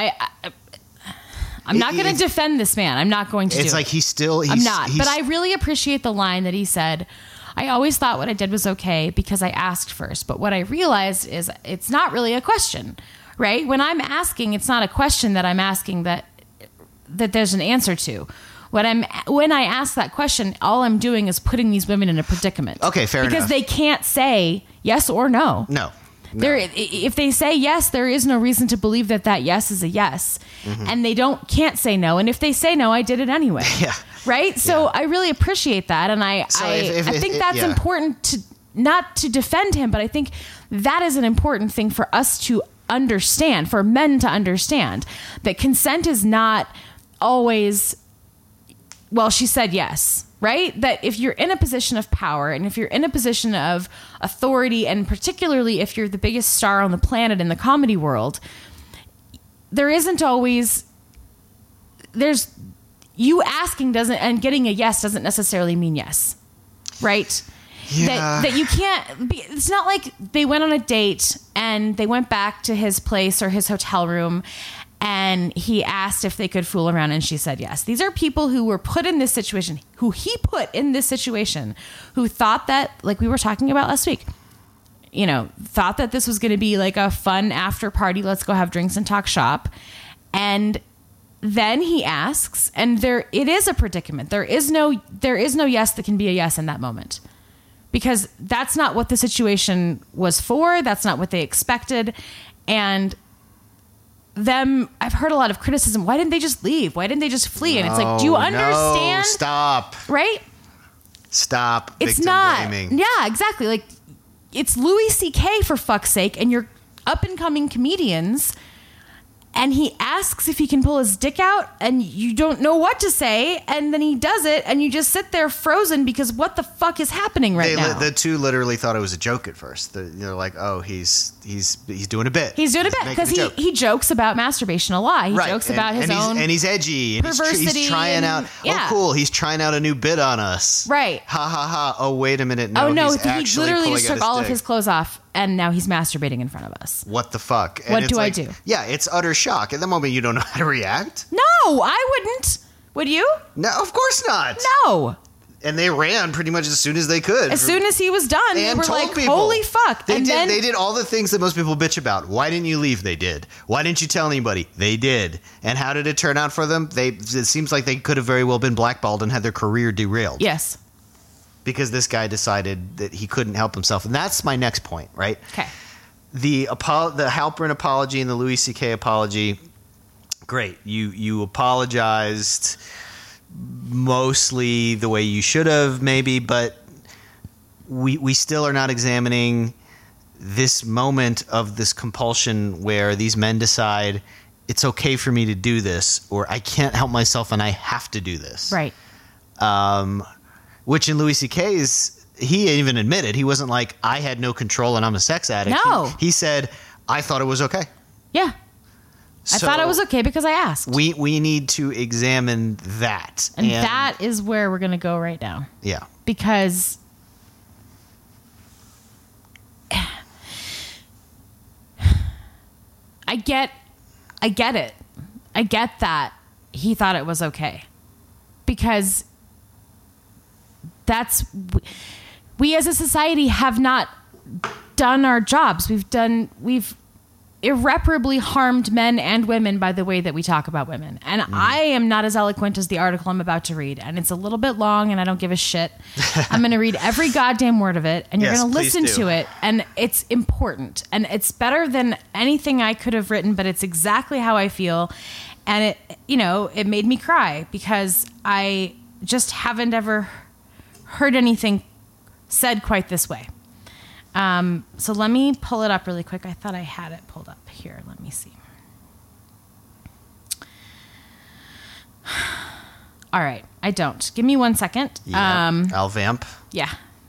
I'm not going to defend this man. I'm not going to do it. It's like I'm not. But I really appreciate the line that he said, I always thought what I did was okay because I asked first. But what I realized is it's not really a question, right? When I'm asking, it's not a question that I'm asking that there's an answer to. When I ask that question, all I'm doing is putting these women in a predicament. Okay, fair enough. Because they can't say yes or no. No. If they say yes, there is no reason to believe that yes is a yes. Mm-hmm. And they can't say no. And if they say no, I did it anyway. Yeah. Right? So I really appreciate that. And I think that's important to not to defend him, but I think that is an important thing for us to understand, for men to understand, that consent is not always, well, she said yes, right? That if you're in a position of power and if you're in a position of authority, and particularly if you're the biggest star on the planet in the comedy world, there isn't always, you asking doesn't, and getting a yes doesn't necessarily mean yes. Right? Yeah. That you can't be, it's not like they went on a date and they went back to his place or his hotel room and he asked if they could fool around and she said yes. These are people who were put in this situation, who he put in this situation, who thought that, like we were talking about last week, you know, thought that this was going to be like a fun after party. Let's go have drinks and talk shop. And then he asks, and it is a predicament. There is no yes that can be a yes in that moment. Because that's not what the situation was for. That's not what they expected. And I've heard a lot of criticism. Why didn't they just leave? Why didn't they just flee? And it's like, do you understand? No, stop. Right? Stop. It's victim not. blaming. Yeah, exactly. Like, it's Louis C.K. for fuck's sake, and you're up and coming comedians. And he asks if he can pull his dick out, and you don't know what to say, and then he does it, and you just sit there frozen because what the fuck is happening now? The two literally thought it was a joke at first. They're like, "Oh, he's doing a bit. He's doing a bit because he jokes about masturbation a lot. He jokes about his own and he's edgy and perversity. He's trying out. Yeah. Oh, cool! He's trying out a new bit on us. Right? Ha ha ha! Oh, wait a minute! No, he literally just took all of his clothes off. And now he's masturbating in front of us. What the fuck? And what do I do? Yeah, it's utter shock. At the moment, you don't know how to react. No, I wouldn't. Would you? No, of course not. No. And they ran pretty much as soon as they could. As soon as he was done, they were like, people. Holy fuck. They did all the things that most people bitch about. Why didn't you leave? They did. Why didn't you tell anybody? They did. And how did it turn out for them? It seems like they could have very well been blackballed and had their career derailed. Yes. Because this guy decided that he couldn't help himself. And that's my next point, right? Okay. The Halperin apology and the Louis C.K. apology, great. You apologized mostly the way you should have, maybe, but we still are not examining this moment of this compulsion where these men decide it's okay for me to do this, or I can't help myself and I have to do this. Right. Which in Louis C.K.'s, he even admitted, he wasn't like, I had no control and I'm a sex addict. No. He said, I thought it was okay. Yeah. I thought it was okay because I asked. We need to examine that. And that is where we're going to go right now. Yeah. Because I get it. I get that he thought it was okay. Because we as a society have not done our jobs. We've irreparably harmed men and women by the way that we talk about women. And I am not as eloquent as the article I'm about to read. And it's a little bit long and I don't give a shit. I'm going to read every goddamn word of it and you're going to listen to it. And it's important and it's better than anything I could have written, but it's exactly how I feel. And it made me cry because I just haven't ever heard anything said quite this way. So let me pull it up really quick. I thought I had it pulled up here. Let me see. All right. I don't. Give me 1 second. Yeah, I'll vamp. Yeah.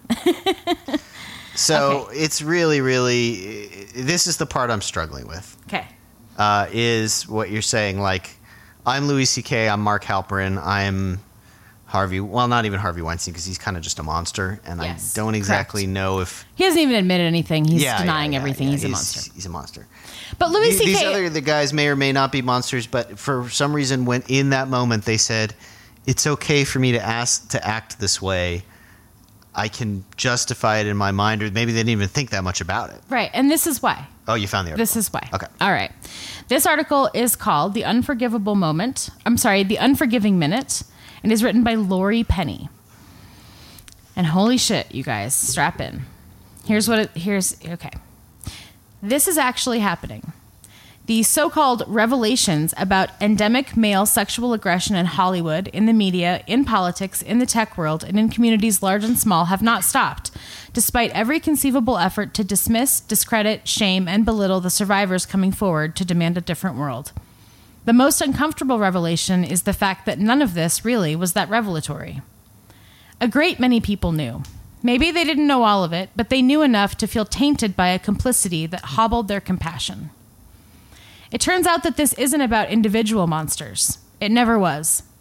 So it's really, really, this is the part I'm struggling with. Okay. Is what you're saying. Like, I'm Louis C.K., I'm Mark Halperin, I'm Harvey, well, not even Harvey Weinstein because he's kind of just a monster, and yes, I don't exactly know if he hasn't even admitted anything. He's denying everything. He's a monster. He's a monster. But Louis C.K. These other guys may or may not be monsters, but for some reason, when in that moment they said, "It's okay for me to act this way," I can justify it in my mind, or maybe they didn't even think that much about it. Right, and this is why. Oh, you found the article. This is why. Okay. All right. This article is called "The Unforgivable Moment." The Unforgiving Minute. And is written by Lori Penny. And holy shit, you guys, strap in. Okay. This is actually happening. The so-called revelations about endemic male sexual aggression in Hollywood, in the media, in politics, in the tech world, and in communities large and small have not stopped, despite every conceivable effort to dismiss, discredit, shame, and belittle the survivors coming forward to demand a different world. The most uncomfortable revelation is the fact that none of this really was that revelatory. A great many people knew. Maybe they didn't know all of it, but they knew enough to feel tainted by a complicity that hobbled their compassion. It turns out that this isn't about individual monsters. It never was.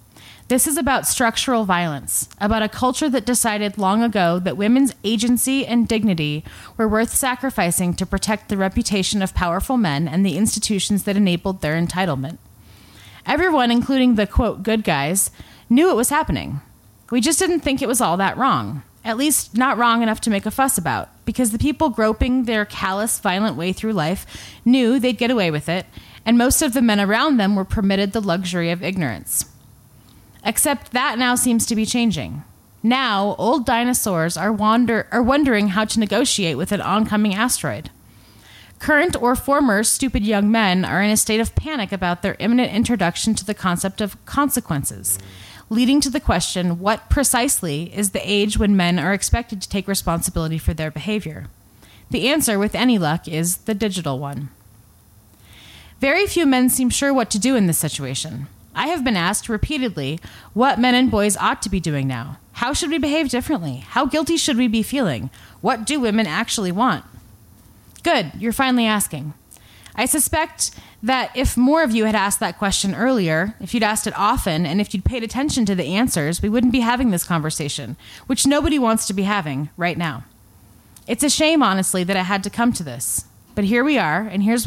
This is about structural violence, about a culture that decided long ago that women's agency and dignity were worth sacrificing to protect the reputation of powerful men and the institutions that enabled their entitlement. Everyone, including the, quote, good guys, knew it was happening. We just didn't think it was all that wrong. At least not wrong enough to make a fuss about, because the people groping their callous, violent way through life knew they'd get away with it, and most of the men around them were permitted the luxury of ignorance. Except that now seems to be changing. Now, old dinosaurs are wondering how to negotiate with an oncoming asteroid. Current or former stupid young men are in a state of panic about their imminent introduction to the concept of consequences, leading to the question, what precisely is the age when men are expected to take responsibility for their behavior? The answer, with any luck, is the digital one. Very few men seem sure what to do in this situation. I have been asked repeatedly what men and boys ought to be doing now. How should we behave differently? How guilty should we be feeling? What do women actually want? Good, you're finally asking. I suspect that if more of you had asked that question earlier, if you'd asked it often, and if you'd paid attention to the answers, we wouldn't be having this conversation, which nobody wants to be having right now. It's a shame, honestly, that it had to come to this. But here we are, and here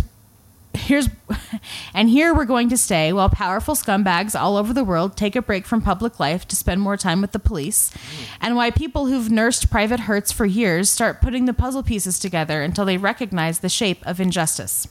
we're going to stay while powerful scumbags all over the world take a break from public life to spend more time with the police, and why people who've nursed private hurts for years start putting the puzzle pieces together until they recognize the shape of injustice.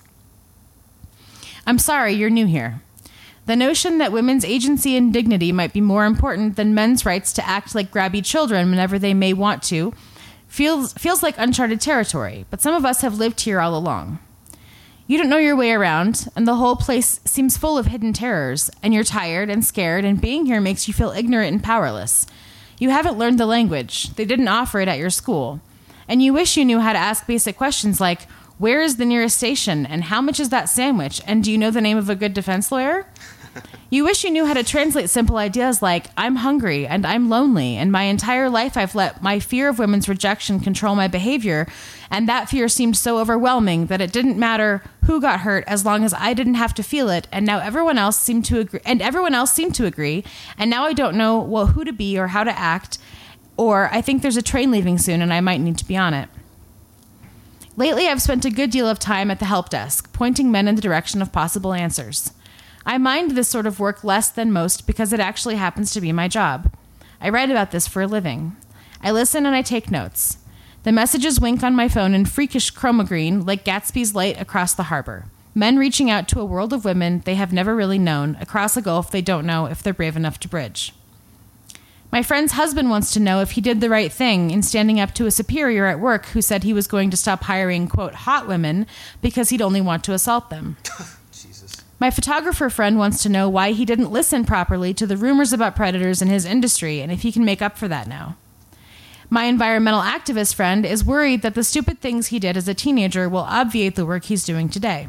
I'm sorry you're new here. The notion that women's agency and dignity might be more important than men's rights to act like grabby children whenever they may want to feels like uncharted territory, but some of us have lived here all along. You don't know your way around, and the whole place seems full of hidden terrors, and you're tired and scared, and being here makes you feel ignorant and powerless. You haven't learned the language. They didn't offer it at your school. And you wish you knew how to ask basic questions like, where is the nearest station, and how much is that sandwich, and do you know the name of a good defense lawyer? You wish you knew how to translate simple ideas like, I'm hungry and I'm lonely, and my entire life I've let my fear of women's rejection control my behavior, and that fear seemed so overwhelming that it didn't matter who got hurt as long as I didn't have to feel it, and now everyone else seemed to agree, and now I don't know who to be or how to act, or I think there's a train leaving soon and I might need to be on it. Lately, I've spent a good deal of time at the help desk, pointing men in the direction of possible answers. I mind this sort of work less than most because it actually happens to be my job. I write about this for a living. I listen and I take notes. The messages wink on my phone in freakish chroma green like Gatsby's light across the harbor. Men reaching out to a world of women they have never really known, across a gulf they don't know if they're brave enough to bridge. My friend's husband wants to know if he did the right thing in standing up to a superior at work who said he was going to stop hiring, quote, hot women because he'd only want to assault them. Jesus. My photographer friend wants to know why he didn't listen properly to the rumors about predators in his industry and if he can make up for that now. My environmental activist friend is worried that the stupid things he did as a teenager will obviate the work he's doing today.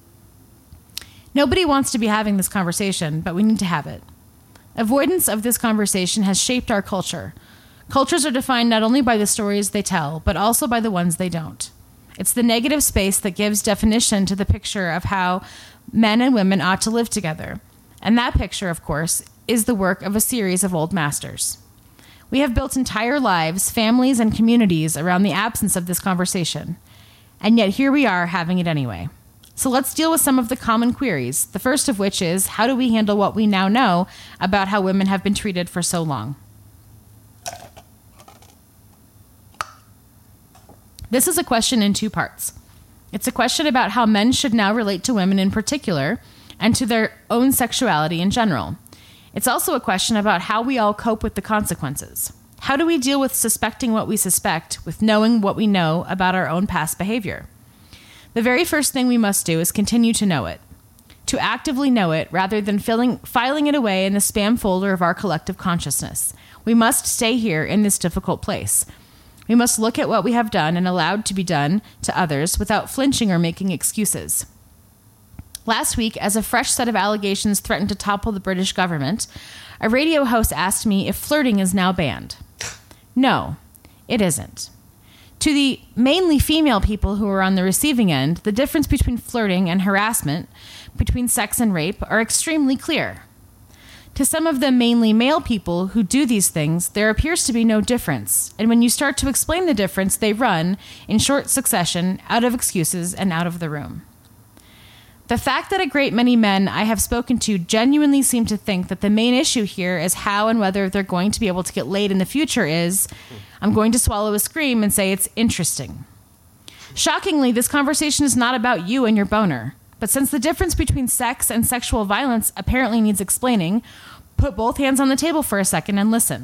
Nobody wants to be having this conversation, but we need to have it. Avoidance of this conversation has shaped our culture. Cultures are defined not only by the stories they tell, but also by the ones they don't. It's the negative space that gives definition to the picture of how men and women ought to live together. And that picture, of course, is the work of a series of old masters. We have built entire lives, families, and communities around the absence of this conversation. And yet here we are having it anyway. So let's deal with some of the common queries, the first of which is, how do we handle what we now know about how women have been treated for so long? This is a question in two parts. It's a question about how men should now relate to women in particular, and to their own sexuality in general. It's also a question about how we all cope with the consequences. How do we deal with suspecting what we suspect, with knowing what we know about our own past behavior? The very first thing we must do is continue to know it. To actively know it, rather than filing it away in the spam folder of our collective consciousness. We must stay here in this difficult place. We must look at what we have done and allowed to be done to others without flinching or making excuses. Last week, as a fresh set of allegations threatened to topple the British government, a radio host asked me if flirting is now banned. No, it isn't. To the mainly female people who are on the receiving end, the difference between flirting and harassment, between sex and rape, are extremely clear. To some of the mainly male people who do these things, there appears to be no difference. And when you start to explain the difference, they run, in short succession, out of excuses and out of the room. The fact that a great many men I have spoken to genuinely seem to think that the main issue here is how and whether they're going to be able to get laid in the future is, I'm going to swallow a scream and say it's interesting. Shockingly, this conversation is not about you and your boner. But since the difference between sex and sexual violence apparently needs explaining, put both hands on the table for a second and listen.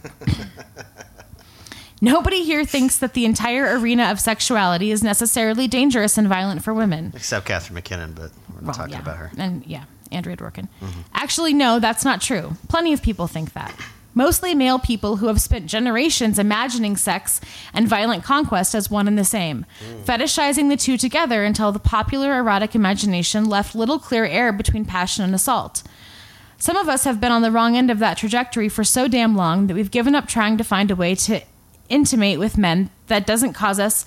Nobody here thinks that the entire arena of sexuality is necessarily dangerous and violent for women. Except Catherine McKinnon, but we're not talking about her. And Andrea Dworkin. Mm-hmm. Actually, no, that's not true. Plenty of people think that. Mostly male people who have spent generations imagining sex and violent conquest as one and the same, fetishizing the two together until the popular erotic imagination left little clear air between passion and assault. Some of us have been on the wrong end of that trajectory for so damn long that we've given up trying to find a way to intimate with men that doesn't cause us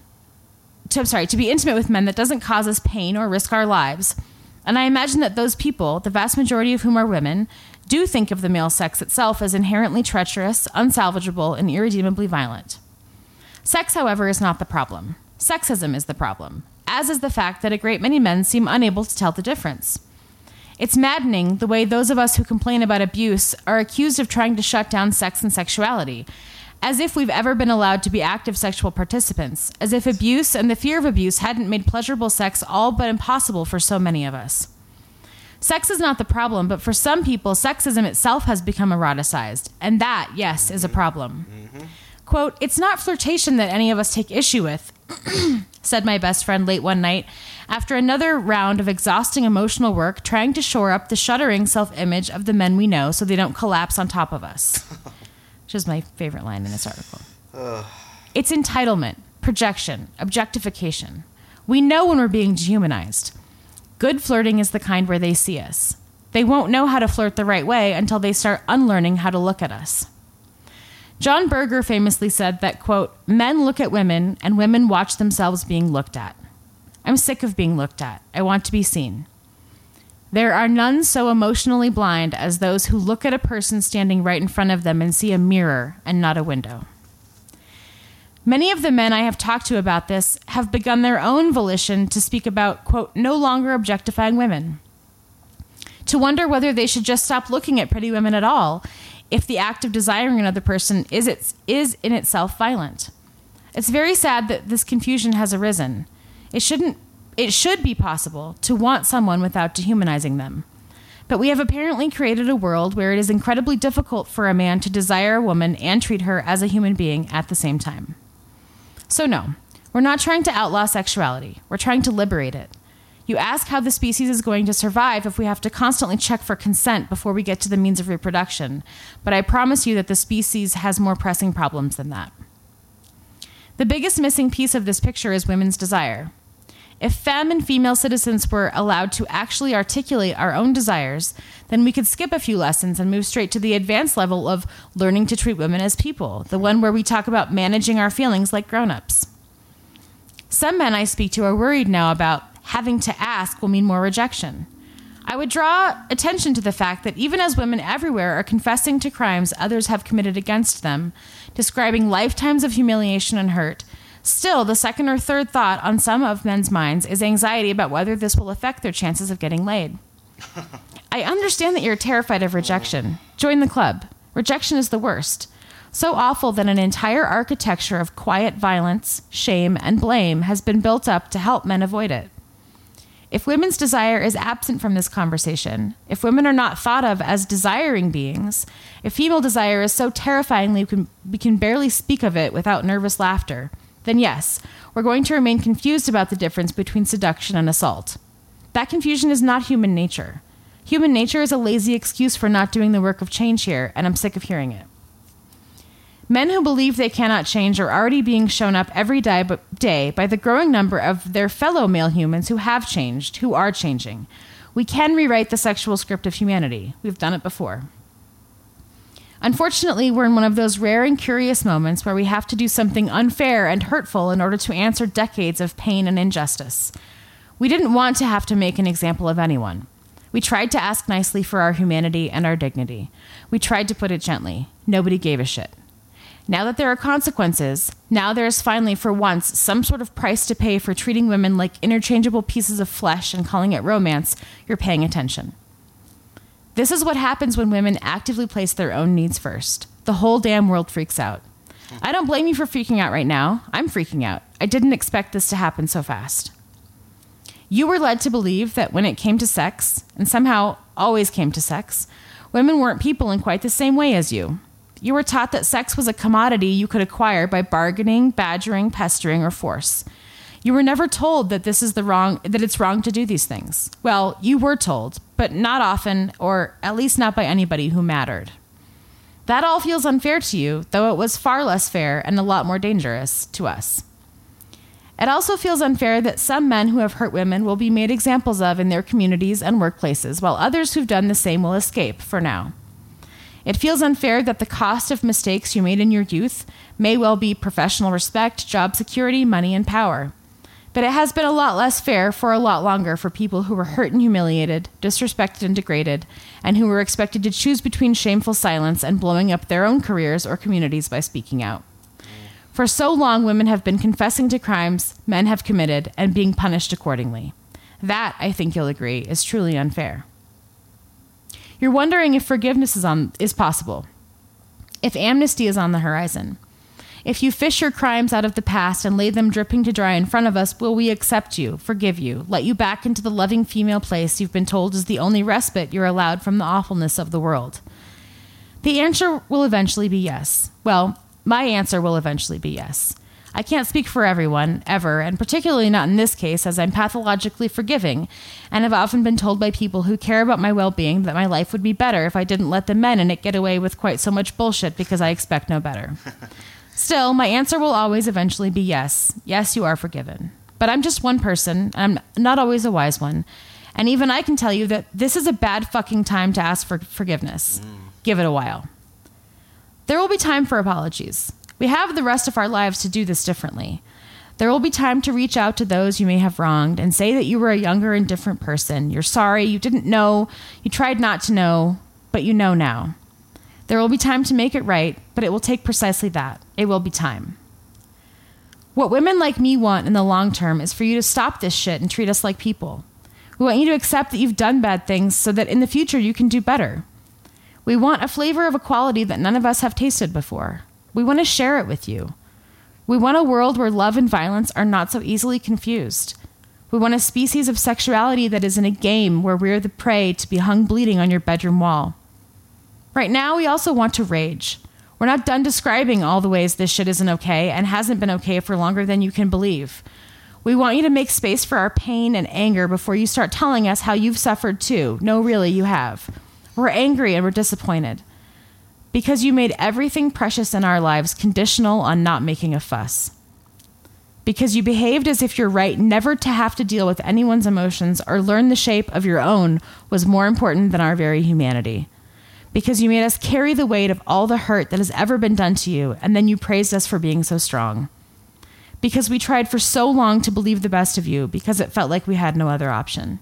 to be intimate with men that doesn't cause us pain or risk our lives. And I imagine that those people, the vast majority of whom are women, do think of the male sex itself as inherently treacherous, unsalvageable, and irredeemably violent. Sex, however, is not the problem. Sexism is the problem, as is the fact that a great many men seem unable to tell the difference. It's maddening the way those of us who complain about abuse are accused of trying to shut down sex and sexuality, as if we've ever been allowed to be active sexual participants, as if abuse and the fear of abuse hadn't made pleasurable sex all but impossible for so many of us. Sex is not the problem, but for some people, sexism itself has become eroticized, and that, yes, is a problem. Mm-hmm. Quote, "It's not flirtation that any of us take issue with," said my best friend late one night, after another round of exhausting emotional work trying to shore up the shuddering self-image of the men we know so they don't collapse on top of us. Which is my favorite line in this article. It's entitlement, projection, objectification. We know when we're being dehumanized. Good flirting is the kind where they see us. They won't know how to flirt the right way until they start unlearning how to look at us. John Berger famously said that, quote, "Men look at women and women watch themselves being looked at. I'm sick of being looked at. I want to be seen. There are none so emotionally blind as those who look at a person standing right in front of them and see a mirror and not a window." Many of the men I have talked to about this have begun their own volition to speak about, quote, no longer objectifying women. To wonder whether they should just stop looking at pretty women at all if the act of desiring another person is in itself violent. It's very sad that this confusion has arisen. It should be possible to want someone without dehumanizing them. But we have apparently created a world where it is incredibly difficult for a man to desire a woman and treat her as a human being at the same time. So no, we're not trying to outlaw sexuality. We're trying to liberate it. You ask how the species is going to survive if we have to constantly check for consent before we get to the means of reproduction. But I promise you that the species has more pressing problems than that. The biggest missing piece of this picture is women's desire. If femme and female citizens were allowed to actually articulate our own desires, then we could skip a few lessons and move straight to the advanced level of learning to treat women as people, the one where we talk about managing our feelings like grown-ups. Some men I speak to are worried now about having to ask will mean more rejection. I would draw attention to the fact that even as women everywhere are confessing to crimes others have committed against them, describing lifetimes of humiliation and hurt, still, the second or third thought on some of men's minds is anxiety about whether this will affect their chances of getting laid. I understand that you're terrified of rejection. Join the club. Rejection is the worst. So awful that an entire architecture of quiet violence, shame, and blame has been built up to help men avoid it. If women's desire is absent from this conversation, if women are not thought of as desiring beings, if female desire is so terrifyingly we can barely speak of it without nervous laughter, then yes, we're going to remain confused about the difference between seduction and assault. That confusion is not human nature. Human nature is a lazy excuse for not doing the work of change here, and I'm sick of hearing it. Men who believe they cannot change are already being shown up every day by the growing number of their fellow male humans who have changed, who are changing. We can rewrite the sexual script of humanity. We've done it before. Unfortunately, we're in one of those rare and curious moments where we have to do something unfair and hurtful in order to answer decades of pain and injustice. We didn't want to have to make an example of anyone. We tried to ask nicely for our humanity and our dignity. We tried to put it gently. Nobody gave a shit. Now that there are consequences, now there is finally, for once, some sort of price to pay for treating women like interchangeable pieces of flesh and calling it romance, you're paying attention. This is what happens when women actively place their own needs first. The whole damn world freaks out. I don't blame you for freaking out right now. I'm freaking out. I didn't expect this to happen so fast. You were led to believe that when it came to sex, and somehow always came to sex, women weren't people in quite the same way as you. You were taught that sex was a commodity you could acquire by bargaining, badgering, pestering, or force. You were never told that that it's wrong to do these things. Well, you were told, but not often, or at least not by anybody who mattered. That all feels unfair to you, though it was far less fair and a lot more dangerous to us. It also feels unfair that some men who have hurt women will be made examples of in their communities and workplaces, while others who've done the same will escape, for now. It feels unfair that the cost of mistakes you made in your youth may well be professional respect, job security, money, and power. But it has been a lot less fair for a lot longer for people who were hurt and humiliated, disrespected and degraded, and who were expected to choose between shameful silence and blowing up their own careers or communities by speaking out. For so long, women have been confessing to crimes men have committed and being punished accordingly. That, I think you'll agree, is truly unfair. You're wondering if forgiveness is possible, if amnesty is on the horizon. If you fish your crimes out of the past and lay them dripping to dry in front of us, will we accept you, forgive you, let you back into the loving female place you've been told is the only respite you're allowed from the awfulness of the world? The answer will eventually be yes. Well, my answer will eventually be yes. I can't speak for everyone, ever, and particularly not in this case, as I'm pathologically forgiving, and have often been told by people who care about my well-being that my life would be better if I didn't let the men in it get away with quite so much bullshit because I expect no better. Still, my answer will always eventually be yes. Yes, you are forgiven. But I'm just one person, and I'm not always a wise one, and even I can tell you that this is a bad fucking time to ask for forgiveness. Give it a while. There will be time for apologies. We have the rest of our lives to do this differently. There will be time to reach out to those you may have wronged and say that you were a younger and different person. You're sorry, you didn't know, you tried not to know, but you know now. There will be time to make it right, but it will take precisely that. It will be time. What women like me want in the long term is for you to stop this shit and treat us like people. We want you to accept that you've done bad things so that in the future you can do better. We want a flavor of equality that none of us have tasted before. We want to share it with you. We want a world where love and violence are not so easily confused. We want a species of sexuality that isn't a game where we're the prey to be hung bleeding on your bedroom wall. Right now, we also want to rage. We're not done describing all the ways this shit isn't okay and hasn't been okay for longer than you can believe. We want you to make space for our pain and anger before you start telling us how you've suffered too. No, really, you have. We're angry and we're disappointed. Because you made everything precious in our lives conditional on not making a fuss. Because you behaved as if your right never to have to deal with anyone's emotions or learn the shape of your own was more important than our very humanity. Because you made us carry the weight of all the hurt that has ever been done to you, and then you praised us for being so strong. Because we tried for so long to believe the best of you, because it felt like we had no other option.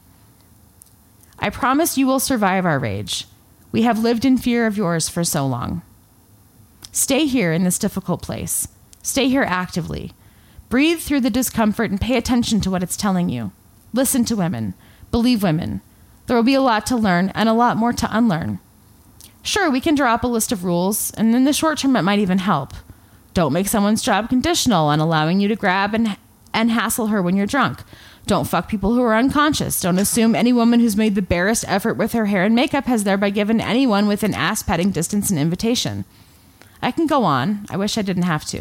I promise you will survive our rage. We have lived in fear of yours for so long. Stay here in this difficult place. Stay here actively. Breathe through the discomfort and pay attention to what it's telling you. Listen to women. Believe women. There will be a lot to learn and a lot more to unlearn. Sure, we can draw up a list of rules, and in the short term it might even help. Don't make someone's job conditional on allowing you to grab and hassle her when you're drunk. Don't fuck people who are unconscious. Don't assume any woman who's made the barest effort with her hair and makeup has thereby given anyone with an ass-patting distance an invitation. I can go on. I wish I didn't have to.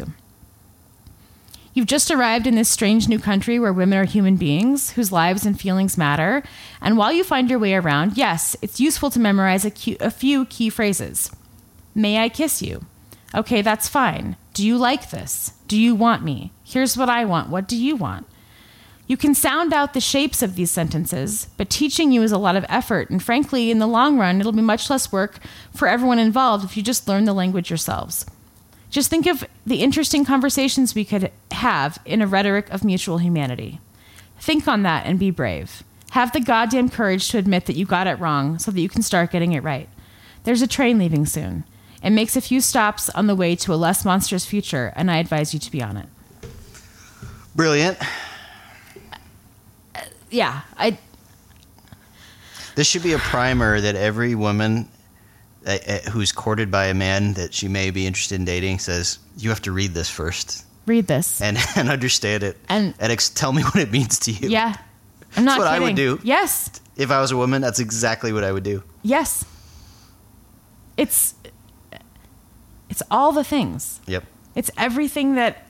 You've just arrived in this strange new country where women are human beings, whose lives and feelings matter, and while you find your way around, yes, it's useful to memorize a few key phrases. May I kiss you? Okay, that's fine. Do you like this? Do you want me? Here's what I want. What do you want? You can sound out the shapes of these sentences, but teaching you is a lot of effort, and frankly, in the long run, it'll be much less work for everyone involved if you just learn the language yourselves. Just think of the interesting conversations we could have in a rhetoric of mutual humanity. Think on that and be brave. Have the goddamn courage to admit that you got it wrong so that you can start getting it right. There's a train leaving soon. It makes a few stops on the way to a less monstrous future, and I advise you to be on it. Brilliant. Yeah. This should be a primer that every woman who's courted by a man that she may be interested in dating says, you have to read this first. Read this. And understand it. And tell me what it means to you. Yeah. I'm not That's what kidding. I would do. Yes. If I was a woman, that's exactly what I would do. Yes. It's all the things. Yep. It's everything that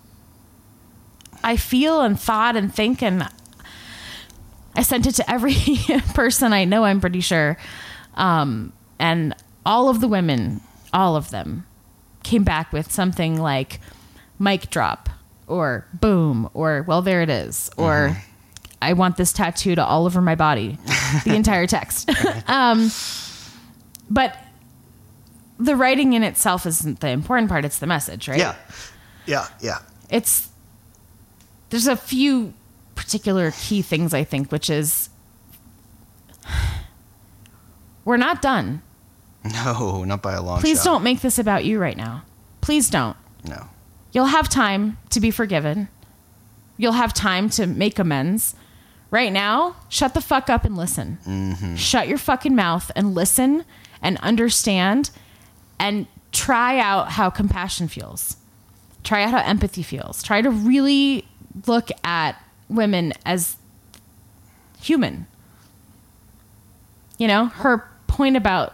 I feel and thought and think, and I sent it to every person I know, I'm pretty sure. And all of the women, all of them, came back with something like mic drop or boom or well, there it is, or I want this tattooed all over my body, the entire text. But the writing in itself isn't the important part. It's the message, right? Yeah. There's a few particular key things, I think, which is we're not done. No, not by a long shot. Please don't make this about you right now. Please don't. No. You'll have time to be forgiven. You'll have time to make amends. Right now, shut the fuck up and listen. Mm-hmm. Shut your fucking mouth and listen and understand and try out how compassion feels. Try out how empathy feels. Try to really look at women as human. You know, her point about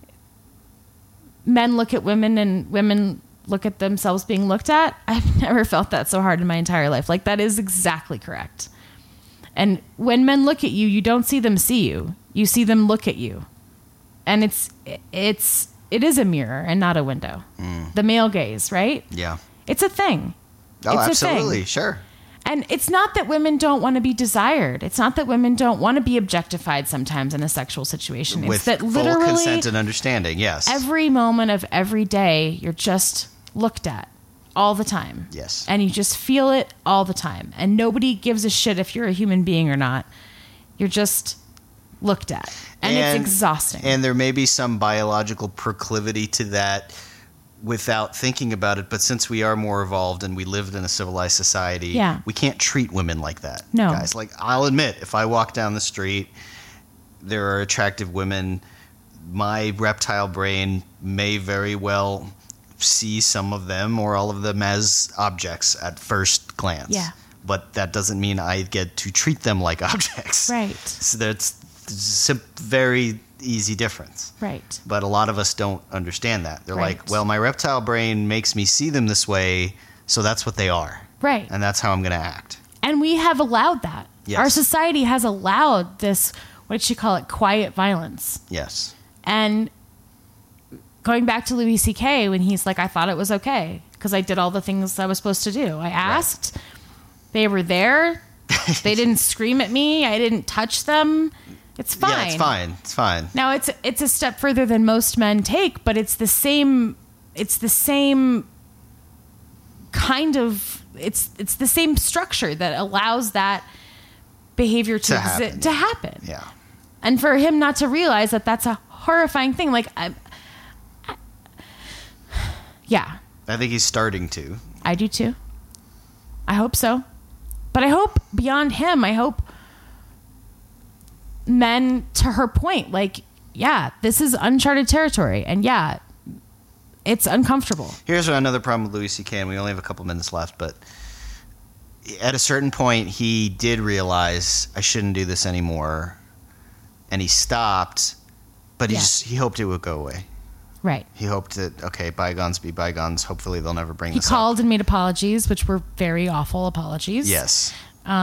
men look at women and women look at themselves being looked at. I've never felt that so hard in my entire life. Like, that is exactly correct. And when men look at you, you don't see them see you. You see them look at you. And it is a mirror and not a window. The male gaze, right? Yeah. It's a thing. Oh, it's absolutely. A thing. Sure. And it's not that women don't want to be desired. It's not that women don't want to be objectified sometimes in a sexual situation. With it's that full literally consent and understanding, yes. Every moment of every day, you're just looked at all the time. Yes. And you just feel it all the time. And nobody gives a shit if you're a human being or not. You're just looked at. And it's exhausting. And there may be some biological proclivity to that without thinking about it, but since we are more evolved and we lived in a civilized society, we can't treat women like that. No. Guys, like, I'll admit, if I walk down the street, there are attractive women, my reptile brain may very well see some of them or all of them as objects at first glance. Yeah. But that doesn't mean I get to treat them like objects. Right. So that's a very easy difference. Right. But a lot of us don't understand that. They're Right. like, well, my reptile brain makes me see them this way, so that's what they are. Right. And that's how I'm going to act. And we have allowed that. Yes. Our society has allowed this, what did she call it, quiet violence. Yes. And going back to Louis C.K. when he's like, I thought it was okay because I did all the things I was supposed to do. I asked. Right. They were there. They didn't scream at me. I didn't touch them. It's fine. Yeah, it's fine. It's fine. Now it's a step further than most men take, but it's the same kind of it's the same structure that allows that behavior to happen. Yeah. And for him not to realize that that's a horrifying thing, like yeah. I think he's starting to. I do too. I hope so. But I hope beyond him, I hope men, to her point, like, yeah, this is uncharted territory. And yeah, it's uncomfortable. Here's another problem with Louis C.K., and we only have a couple minutes left, but at a certain point, he did realize, I shouldn't do this anymore. And he stopped, but he hoped it would go away. Right. He hoped that, okay, bygones be bygones. Hopefully they'll never bring this up. He called and made apologies, which were very awful apologies. Yes.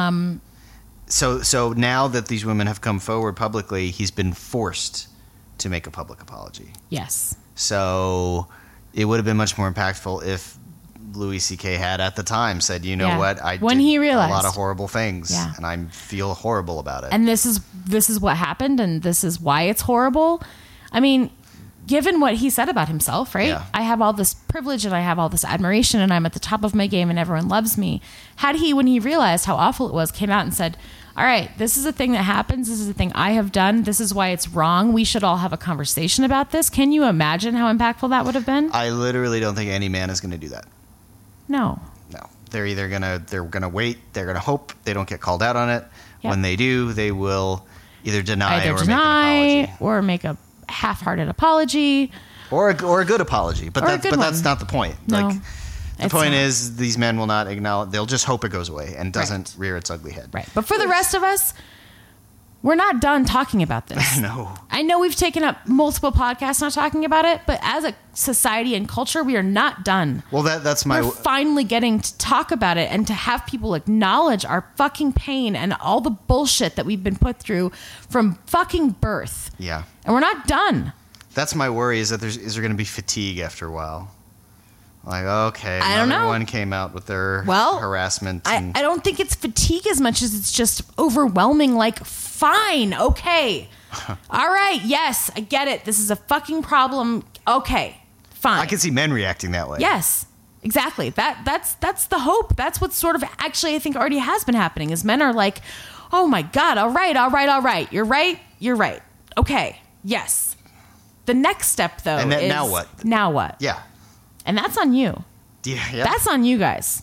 So now that these women have come forward publicly, he's been forced to make a public apology. Yes. So it would have been much more impactful if Louis C.K. had at the time said, you know what, he realized a lot of horrible things, Yeah. and I feel horrible about it. And this is what happened, and this is why it's horrible. I mean, given what he said about himself, right? Yeah. I have all this privilege and I have all this admiration and I'm at the top of my game and everyone loves me. Had he, when he realized how awful it was, came out and said, all right, this is a thing that happens. This is a thing I have done. This is why it's wrong. We should all have a conversation about this. Can you imagine how impactful that would have been? I literally don't think any man is going to do that. No. They're either gonna wait. They're gonna hope they don't get called out on it. Yep. When they do, they will either deny make an apology, or make a half-hearted apology, or a good apology. But that's not the point. No, the point is these men will not acknowledge. They'll just hope it goes away and doesn't rear its ugly head. Right. But for the rest of us, we're not done talking about this. No. I know we've taken up multiple podcasts not talking about it, but as a society and culture, we are not done. Well, that's my... We're finally getting to talk about it and to have people acknowledge our fucking pain and all the bullshit that we've been put through from fucking birth. Yeah. And we're not done. That's my worry, is that is there going to be fatigue after a while? Like, okay, I don't know. Everyone came out with their harassment. I don't think it's fatigue as much as it's just overwhelming, like, fine, okay. All right, yes, I get it. This is a fucking problem. Okay, fine. I can see men reacting that way. Yes, exactly. That's the hope. That's what sort of actually I think already has been happening, is men are like, oh my God, all right. You're right. Okay, yes. The next step, though, and then, is... Now what? Now what? Yeah. And that's on you. Yeah. That's on you guys.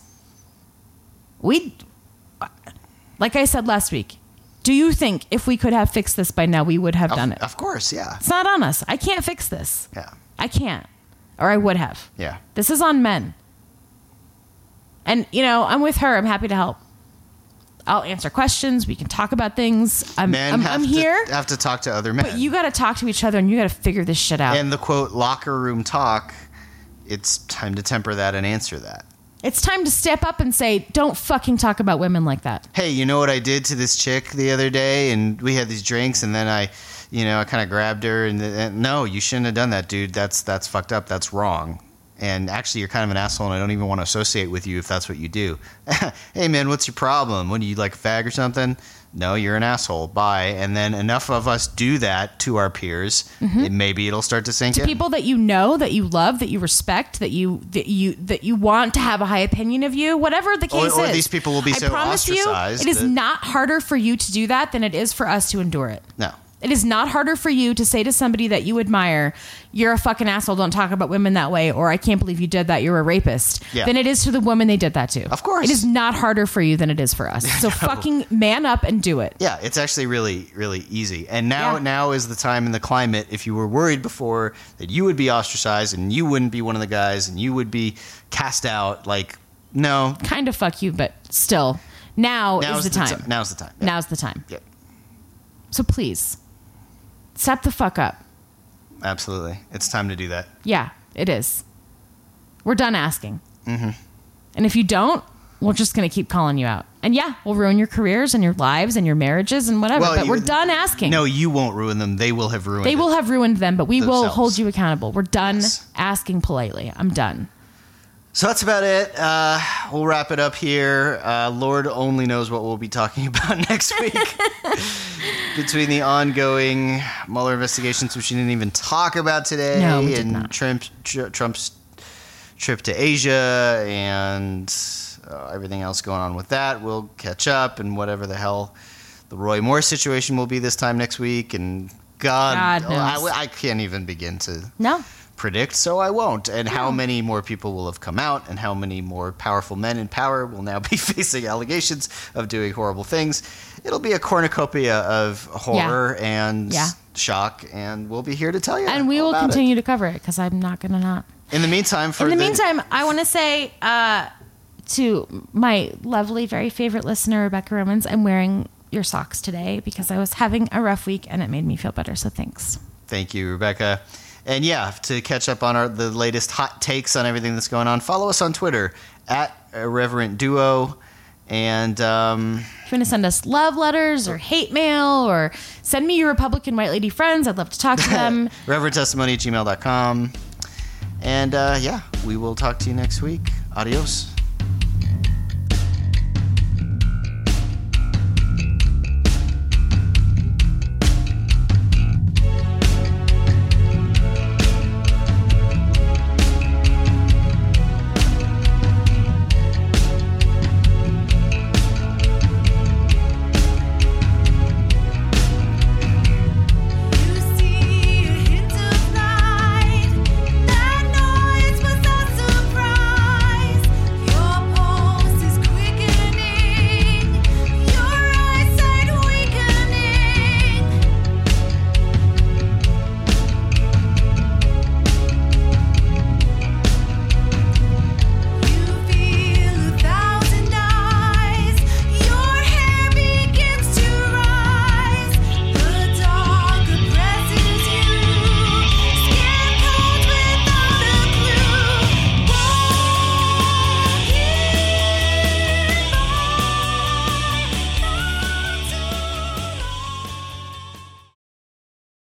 Like I said last week, do you think if we could have fixed this by now, we would have done it? Of course, yeah. It's not on us. I can't fix this. Yeah. I can't. Or I would have. Yeah. This is on men. And, I'm with her. I'm happy to help. I'll answer questions. We can talk about things. I'm here. Have to talk to other men. But you got to talk to each other and you got to figure this shit out. And the quote, locker room talk, it's time to temper that and answer that. It's time to step up and say, don't fucking talk about women like that. Hey, you know what I did to this chick the other day? And we had these drinks, and then I kind of grabbed her. And no, you shouldn't have done that, dude. That's fucked up. That's wrong. And actually, you're kind of an asshole, and I don't even want to associate with you if that's what you do. Hey, man, what's your problem? What, do you like a fag or something? No, you're an asshole. Bye. And then enough of us do that to our peers, maybe it'll start to sink in. To people that you know, that you love, that you respect, that you want to have a high opinion of you, whatever the case is. Or these people will be so ostracized. I promise you, it is not harder for you to do that than it is for us to endure it. No. It is not harder for you to say to somebody that you admire, you're a fucking asshole, don't talk about women that way, or I can't believe you did that, you're a rapist, than it is to the woman they did that to. Of course. It is not harder for you than it is for us. So fucking man up and do it. Yeah, it's actually really, really easy. And now is the time in the climate, if you were worried before that you would be ostracized and you wouldn't be one of the guys and you would be cast out, like, no. Kind of fuck you, but still. Now's the time. Now's the time. Yeah. Now's the time. Yep. So please, step the fuck up. Absolutely. It's time to do that. Yeah, it is. We're done asking. Mm-hmm. And if you don't, we're just going to keep calling you out. And yeah, we'll ruin your careers and your lives and your marriages and whatever, but we're done asking. No, you won't ruin them. They will have ruined They will have ruined them, but we themselves. will hold you accountable. We're done asking politely. I'm done. So that's about it. We'll wrap it up here. Lord only knows what we'll be talking about next week. Between the ongoing Mueller investigations, which we didn't even talk about today, and Trump's trip to Asia and everything else going on with that, we'll catch up, and whatever the hell the Roy Moore situation will be this time next week. And God knows. I can't even begin to predict, so I won't. And how many more people will have come out, and how many more powerful men in power will now be facing allegations of doing horrible things. It'll be a cornucopia of horror and shock, and we'll be here to tell you. And we will continue to cover it, because I'm not going to not. In the meantime, I want to say to my lovely, very favorite listener, Rebecca Romans, I'm wearing your socks today because I was having a rough week, and it made me feel better, so thanks. Thank you, Rebecca. And to catch up on the latest hot takes on everything that's going on, follow us on Twitter at Irreverent Duo. And if you want to send us love letters or hate mail, or send me your Republican white lady friends, I'd love to talk to them. ReverendTestimony@gmail.com. And we will talk to you next week. Adios.